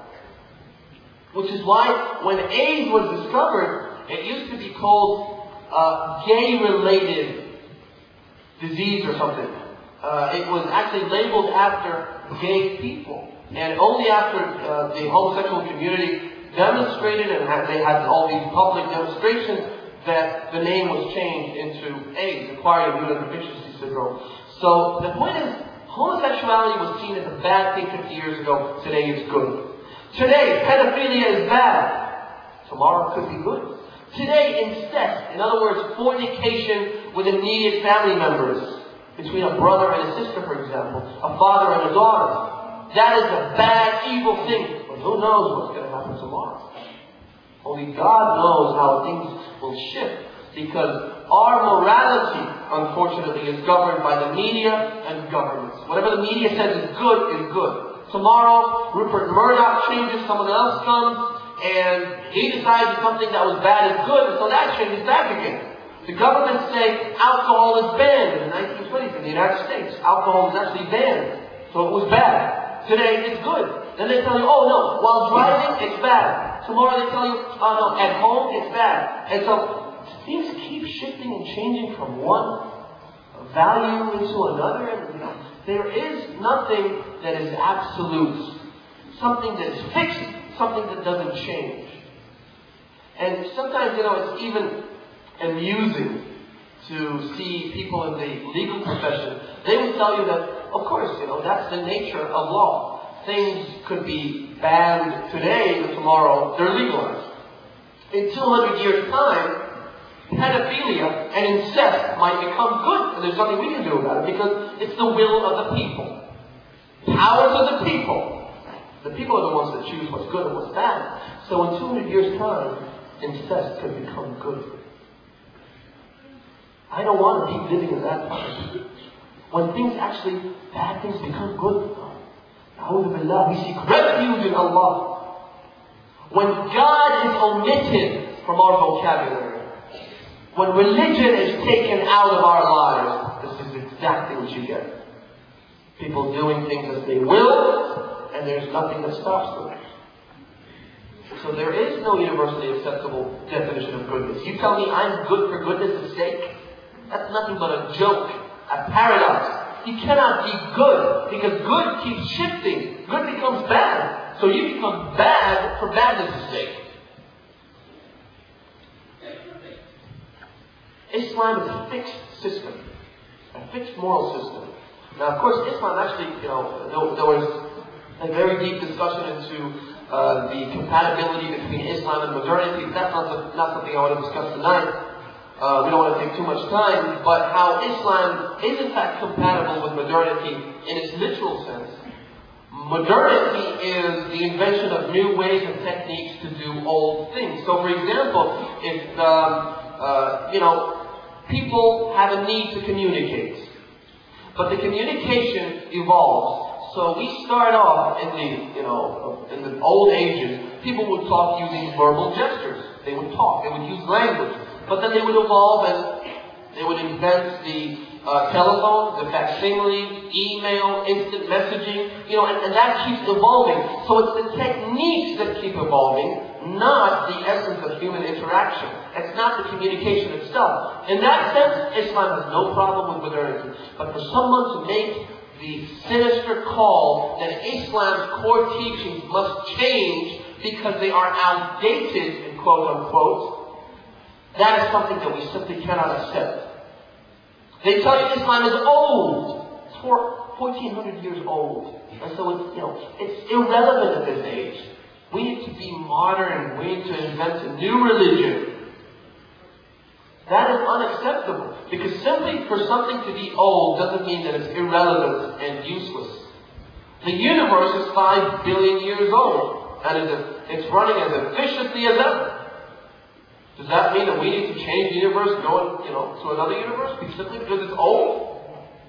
Which is why when AIDS was discovered, it used to be called gay-related disease or something. It was actually labeled after gay people. And only after the homosexual community demonstrated, and they had all these public demonstrations, that the name was changed into AIDS, acquired immunodeficiency syndrome. So the point is, homosexuality was seen as a bad thing 50 years ago. Today it's good. Today, pedophilia is bad. Tomorrow it could be good. Today, incest, in other words, fornication with immediate family members, between a brother and a sister, for example, a father and a daughter, that is a bad, evil thing. But who knows what's going to happen tomorrow? Only God knows how things will shift, because our morality, unfortunately, is governed by the media and governments. Whatever the media says is good. Tomorrow, Rupert Murdoch changes, someone else comes, and he decides something that was bad is good, and so that changes back again. The governments say alcohol is banned in the 1920s in the United States. Alcohol was actually banned, so it was bad. Today, it's good. Then they tell you, oh no, while driving, it's bad. Tomorrow they tell you, oh no, at home, it's bad. And so, things keep shifting and changing from one value into another. And there is nothing that is absolute. Something that is fixed, something that doesn't change. And sometimes, it's even amusing to see people in the legal profession. They will tell you that, of course, that's the nature of law. Things could be banned today, but tomorrow they're legalized. In 200 years' time, pedophilia and incest might become good, and there's nothing we can do about it, because it's the will of the people. Powers of the people. The people are the ones that choose what's good and what's bad. So in 200 years' time, incest could become good. I don't want to be living in that time. When bad things become good. A'udhu billah, we seek refuge in Allah. when God is omitted from our vocabulary, when religion is taken out of our lives, this is exactly what you get. People doing things as they will, and there's nothing that stops them. So there is no universally acceptable definition of goodness. You tell me I'm good for goodness' sake? That's nothing but a joke, a paradox. You cannot be good, because good keeps shifting. Good becomes bad. So you become bad for badness' sake. Islam is a fixed system, a fixed moral system. Now, of course, Islam actually, there was a very deep discussion into the compatibility between Islam and modernity. That's not something I want to discuss tonight. We don't want to take too much time, but how Islam is in fact compatible with modernity in its literal sense. Modernity is the invention of new ways and techniques to do old things. So, for example, if people have a need to communicate, but the communication evolves. So we start off in the old ages. People would talk using verbal gestures. They would talk. They would use language. But then they would evolve and they would invent the telephone, the facsimile, email, instant messaging, and that keeps evolving. So it's the techniques that keep evolving, not the essence of human interaction. It's not the communication itself. In that sense, Islam has no problem with modernity. But for someone to make the sinister call that Islam's core teachings must change because they are outdated, in quote unquote, that is something that we simply cannot accept. They tell you Islam is old. It's 1,400 years old. And so it's irrelevant at this age. We need to be modern. We need to invent a new religion. That is unacceptable. Because simply for something to be old doesn't mean that it's irrelevant and useless. The universe is 5 billion years old. And it's running as efficiently as ever. Does that mean that we need to change the universe, go to another universe simply because it's old?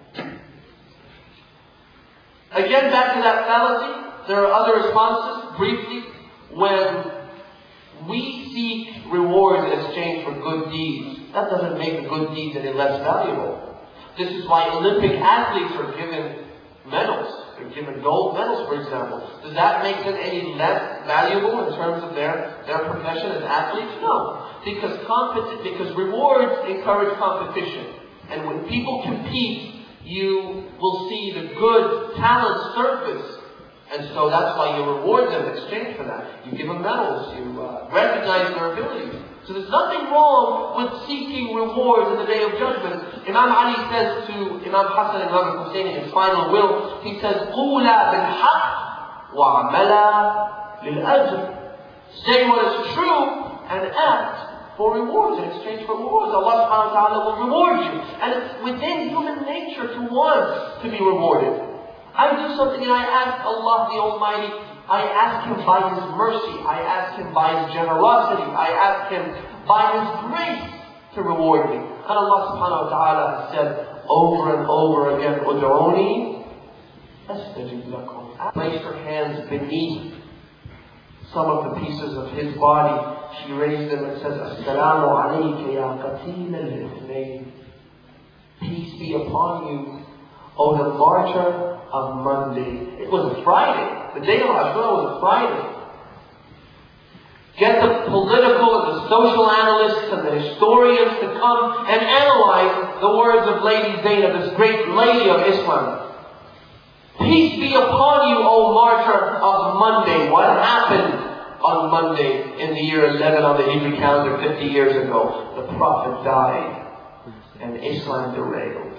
Again, back to that fallacy, there are other responses. Briefly, when we seek rewards in exchange for good deeds, that doesn't make the good deeds any less valuable. This is why Olympic athletes are given medals. They're given gold medals, for example. Does that make them any less valuable in terms of their profession as athletes? No. Because rewards encourage competition. And when people compete, you will see the good talent surface. And so that's why you reward them in exchange for that. You give them medals. You recognize their abilities. So there's nothing wrong with seeking rewards in the Day of Judgment. Imam Ali says to Imam Hassan and Imam Hussein in his final will, he says, قُولَا بِالْحَقِّ وَعَمَلَا لِلْأَجْرِ. Say what is true and act for rewards. In exchange for rewards, Allah subhanahu wa ta'ala will reward you. And it's within human nature to want to be rewarded. I do something and I ask Allah the Almighty, I ask Him by His mercy, I ask Him by His generosity, I ask Him by His grace to reward me. And Allah subhanahu wa ta'ala has said over and over again, Ud'uni astajib lakum. Place her hands beneath some of the pieces of his body. She raised them and says, Assalamu alayka ya qatil al-ithnayn. Peace be upon you, O the martyr of Monday. It was a Friday. The day of Ashura was a Friday. Get the political and the social analysts and the historians to come and analyze the words of Lady Zainab, this great lady of Islam. Peace be upon you, O martyr of Monday. What happened on Monday in the year 11 on the Hijri calendar 50 years ago? The Prophet died and Islam derailed.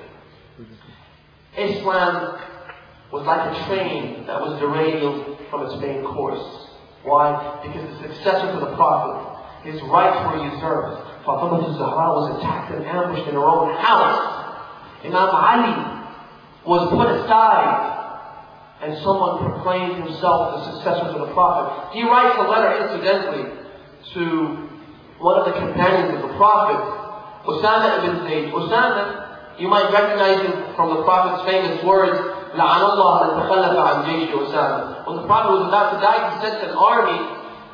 Islam was like a train that was derailed from its main course. Why? Because the successor to the Prophet, his rights were usurped. Fatima al-Zahra was attacked and ambushed in her own house. Imam Ali was put aside. And someone proclaimed himself the successor to the Prophet. He writes a letter, incidentally, to one of the companions of the Prophet, Usama ibn Zayd. Usama, you might recognize him from the Prophet's famous words, لَعَنَ اللَّهَ مَنْ تَخَلَّفَ عَنْ جَيْشِ Usama. When the Prophet was about to die, he sent an army, and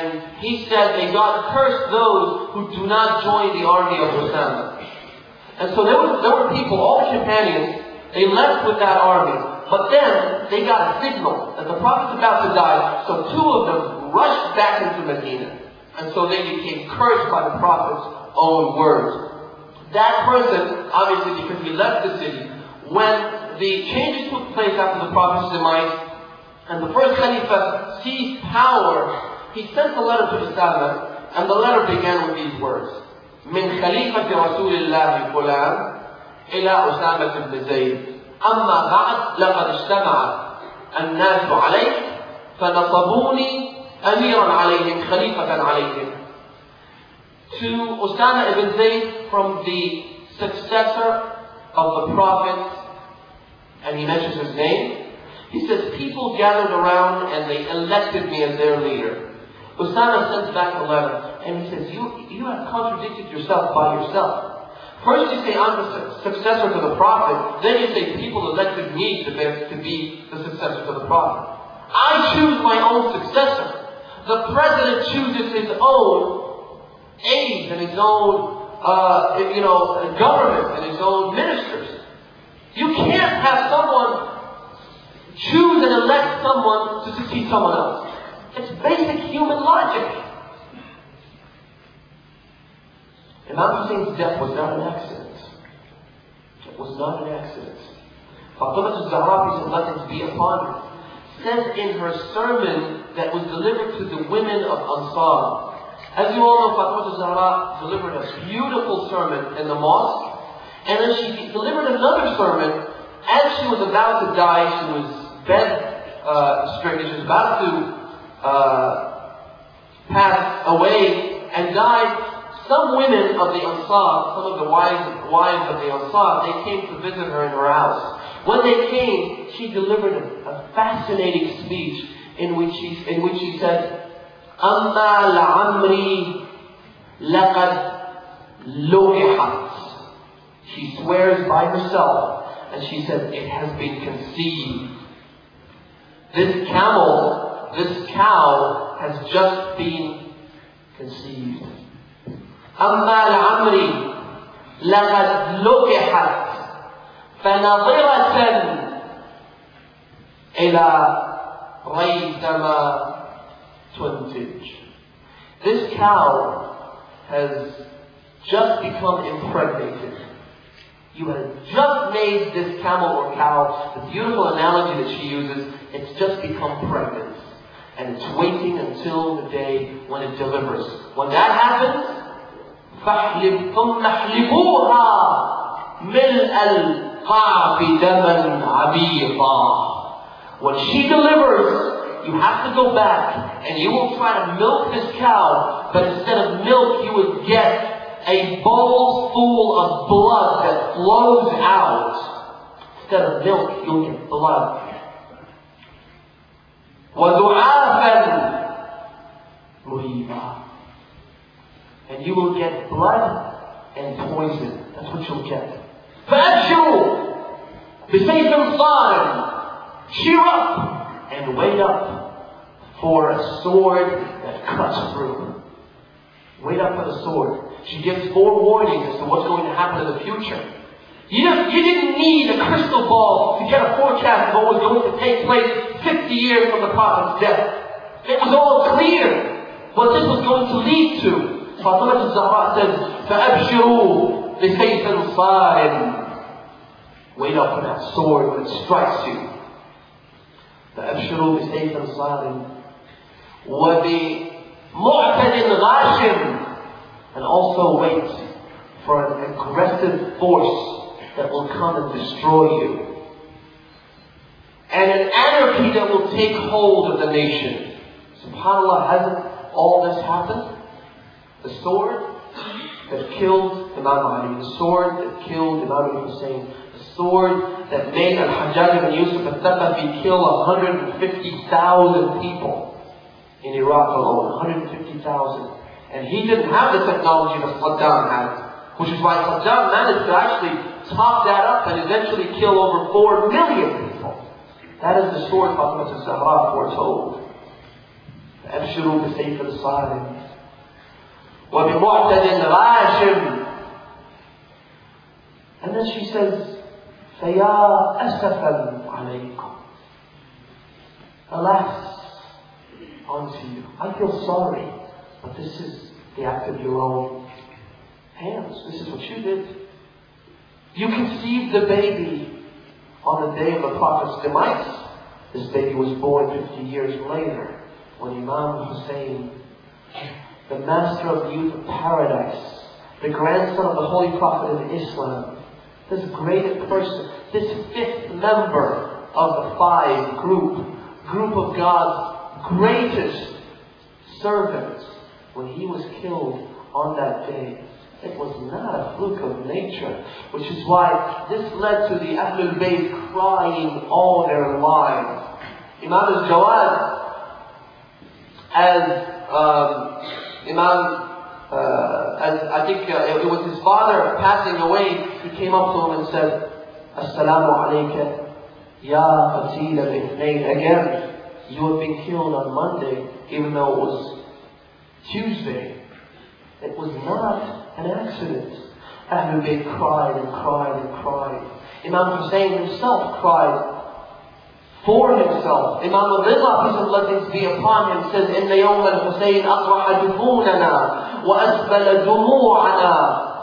and he said, may God curse those who do not join the army of Usama. And so there were people, all the companions, they left with that army. But then they got a signal that the Prophet's about to die, so two of them rushed back into Medina. And so they became cursed by the Prophet's own words. That person, obviously because he left the city, when the changes took place after the Prophet's demise, and the first Khalifa seized power, he sent a letter to Usama, and the letter began with these words. من خليفة رسول الله فلان إلى أسامة بن زيد أما بعد لقد اجتمع الناس عليك فنصبوني أميرا عليهم خليفة عليهم. To Usama ibn Zayd, from the successor of the Prophet, and he mentions his name, he says, people gathered around and they elected me as their leader. Usama sends back a letter and he says, you have contradicted yourself by yourself. First you say I'm the successor to the Prophet, then you say people elected me to be the successor to the Prophet. I choose my own successor. The President chooses his own aides and his own government and his own ministers. You can't have someone choose and elect someone to succeed someone else. It's basic human logic. Imam Hussein's death was not an accident. It was not an accident. Fatima al-Zahra, peace and blessings be upon her, says in her sermon that was delivered to the women of Ansar. As you all know, Fatima al-Zahra delivered a beautiful sermon in the mosque, and then she delivered another sermon as she was about to die. She was bed-stricken. She was about to passed away and died. Some women of the Ansar, some of the wives of the Ansar, they came to visit her in her house. When they came, she delivered a fascinating speech in which she said, "Amma la'amri laqad luqihat." She swears by herself, and she said, it has been conceived. This cow has just been conceived. أما لعمري لقد لقحت فنظرة إلى ريثما تنتج. This cow has just become impregnated. You have just made this camel or cow, the beautiful analogy that she uses, it's just become pregnant. And it's waiting until the day when it delivers. When that happens, فَاحْلِبْ ثُمَّ احْلِبُوهَا مِلْءَ الْقَعْبِ دَمًا عَبِيقًا. When she delivers, you have to go back and you will try to milk this cow, but instead of milk you would get a bowl full of blood that flows out. Instead of milk, you'll get blood. وَذُعَافًا مُرِيبًا. And you will get blood and poison. That's what you'll get. فَأَبْشِرُوا بِسَيْفٍ صَارٍ. Cheer up and wait up for a sword that cuts through. Wait up for the sword. She gives 4 warnings as to what's going to happen in the future. You didn't need a crystal ball to get a forecast of what was going to take place 50 years from the Prophet's death. It was all clear what this was going to lead to. Fatima al-Zahra says, فَأَبْشِرُوا بِسَيْفٍ صَارٍ. Wait up for that sword when it strikes you. فَأَبْشِرُوا بِسَيْفٍ صَارٍ وَبِمُعْتَدٍ غَاشٍ. And also wait for an aggressive force that will come and destroy you. And an anarchy that will take hold of the nation. SubhanAllah, hasn't all this happened? The sword that killed Imam Ali, the sword that killed Imam Hussein, the sword that made Al-Hajjaj ibn Yusuf al-Thaqafi kill 150,000 people in Iraq alone. 150,000. And he didn't have the technology that Saddam had, which is why Saddam managed to actually top that up and eventually kill over 4 million people. That is the sword Fatima al-Zahra foretold. أبشروا بسيف الصارم وبمعتد غاشم. And then she says, فَيَا أَسَفًا عَلَيْكُمْ. Alas, unto you. I feel sorry, but this is the act of your own hands. This is what you did. You conceived the baby on the day of the Prophet's demise. This baby was born 50 years later when Imam Hussein, the master of the youth of paradise, the grandson of the Holy Prophet of Islam, this great person, this fifth member of the five group of God's greatest servants, when he was killed on that day, it was not a fluke of nature, which is why this led to the Ahlul Bayt crying all their lives. Imam al-Jawad, as I think it was his father passing away, he came up to him and said, Assalamu alayka ya qatil al-ithnain. Again, you have been killed on Monday, even though it was Tuesday. It was not an accident. Ahlul Bayt cried and cried and cried. Imam Hussein himself cried for himself. Imam al-Ridha, peace and blessings be upon him, says, إِنَّ يَوْمَ الْحُسَيْنِ أَطْرَحَ جُفُونَنَا وَأَسْبَلَ دُمُوعَنَا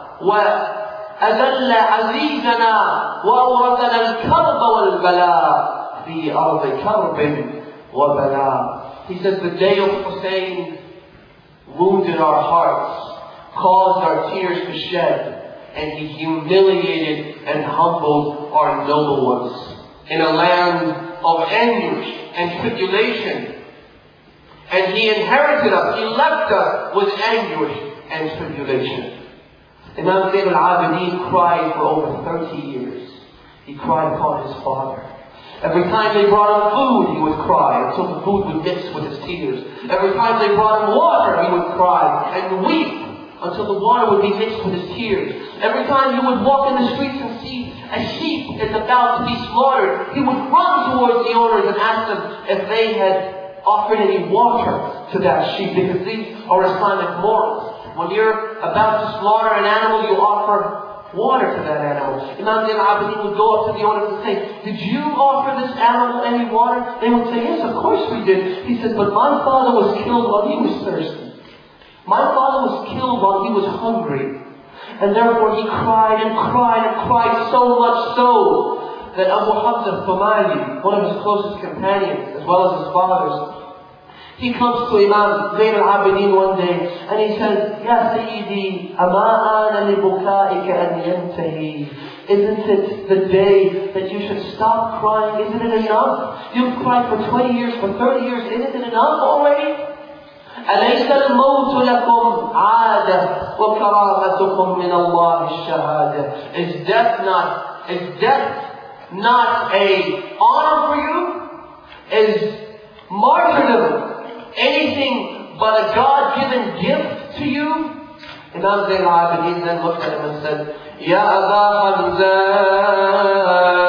وَأَذَلَّ عَزِيزَنَا وَأَوْرَثَنَا الْكَرْبَ وَالْبَلَاءَ فِي أَرْضِ كَرْبٍ وَبَلَاءَ. He says, the day of Hussein wounded our hearts, caused our tears to shed, and he humiliated and humbled our noble ones in a land of anguish and tribulation. And he inherited us, he left us with anguish and tribulation. Imam Zayn al-Abidin cried for over 30 years. He cried upon his father. Every time they brought him food, he would cry until the food would mix with his tears. Every time they brought him water, he would cry and weep until the water would be mixed with his tears. Every time he would walk in the streets and see a sheep is about to be slaughtered, he would run towards the owners and ask them if they had offered any water to that sheep, because these are Islamic morals. When you're about to slaughter an animal, you offer water to that animal. Imam Zayn al-Abidin would go up to the owners and say, did you offer this animal any water? They would say, yes, of course we did. He said, but my father was killed while he was thirsty. My father was killed while he was hungry. And therefore he cried and cried and cried, so much so that Abu Hamza al-Thumali, one of his closest companions, as well as his father's, he comes to Imam Zayn al-Abidin one day and he says, Ya Sayyidi, ama ana li bukaika an yantahi. Isn't it the day that you should stop crying? Isn't it enough? You've cried for 20 years, for 30 years. Isn't it enough already? أليس الموت لكم عادة وكرامتكم من الله الشهادة. Is death not a honor for you? Is martyrdom anything but a God-given gift to you? Imam Zayn al-Abidin then looked at him and said, Ya Aba Hamza,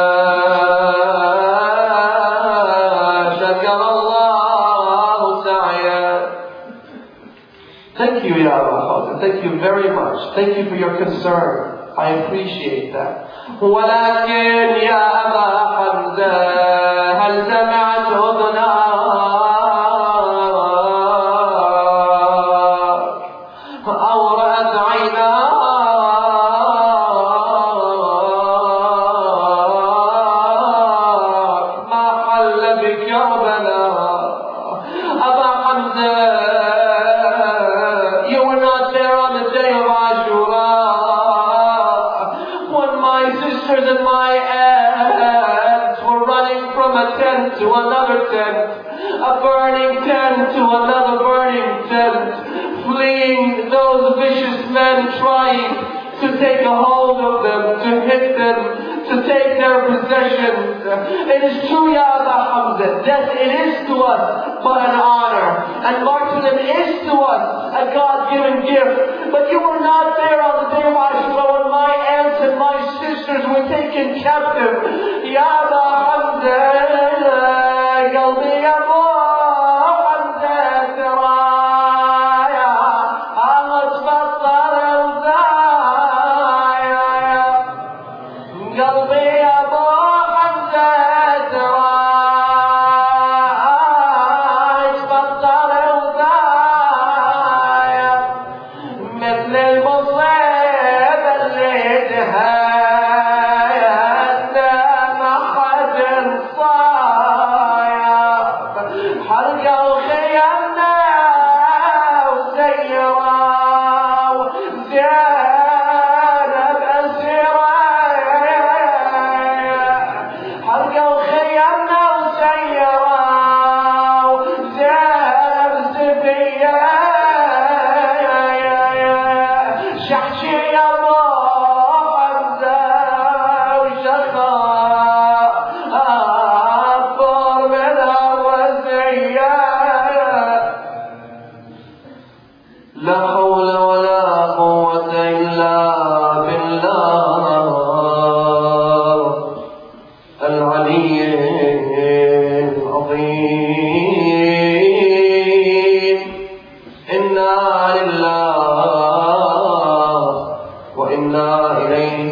thank you, Ya Aba Hamza. Thank you very much. Thank you for your concern. I appreciate that. ولكن يا أبا حمزة هل سمعت أذناك أو رأت عيناك ما حل بكربلاء. أبا حمزة, you were not there on the day of Ashura when my sisters and my aunts were running from a tent to another tent, a burning tent to another burning tent, fleeing those vicious men trying to take a hold of them, to hit them, to take their possessions. It is true, Ya Aba Hamza, death it is to us but an honor, and martyrdom is to us a God-given gift. But you were not there on the day of Ashura when my aunts and my sisters were taken captive. Ya Aba Hamza, قلبي يا أبو حمزة لا حول ولا قوة إلا بالله العلي العظيم. إنا لله وإنا إليه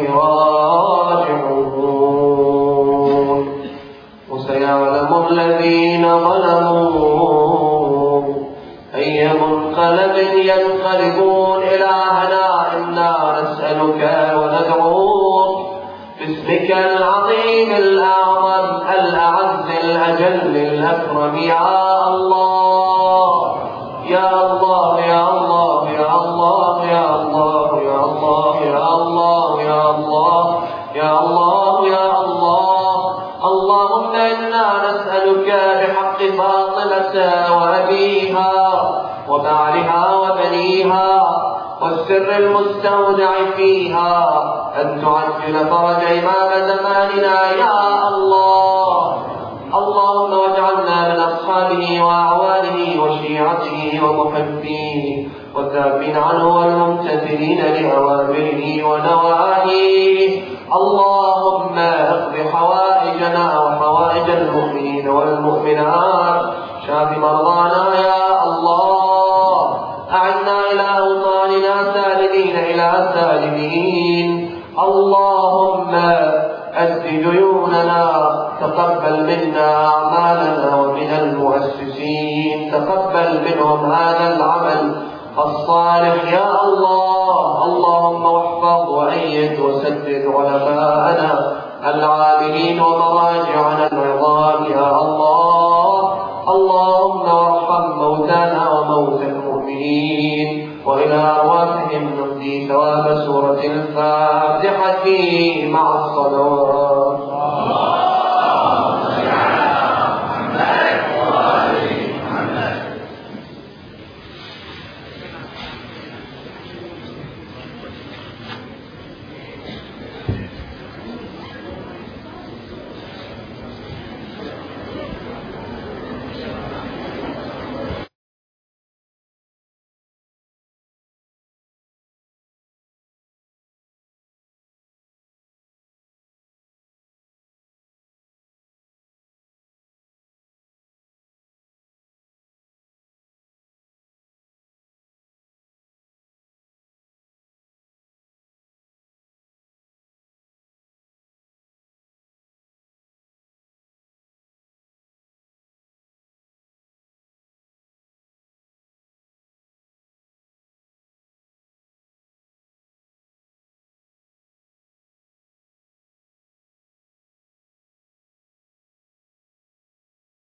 راجعون. وسيعلم الذين ظلموا أي منقلب ينقلبون إلى أهلنا. إنا نسألك وندعوك باسمك العظيم الأعظم الأعز الأجل الأكرم يا الله يا الله يا الله يا الله يا الله يا الله يا الله يا الله يا الله يا الله. اللهم إنا نسألك بحق فاطمة وأبيها وبعلها وبنيها والسر المستودع فيها أن تعجل فرج إمام زماننا يا الله. اللهم واجعلنا من أصحابه وأعوانه وشيعته ومحبيه والذابين عنه والممتثلين لأوامره ونواهيه. اللهم اقض حوائجنا وحوائج المؤمنين والمؤمنات. شاف مرضانا يا الله. أعنا إلى أوطاننا سالمين إلى سالمين. اللهم أد ديوننا. تقبل منا أعمالنا ومن المؤسسين. تقبل منهم هذا العمل الصالح يا الله. اللهم واحفظ وأيد وسدد علماءنا العاملين ومراجعنا العظام يا الله. اللهم وارحم موتانا وموتى المؤمنين وإلى أرواحهم نهدي ثواب سورة الفاتحة مع الصلوات.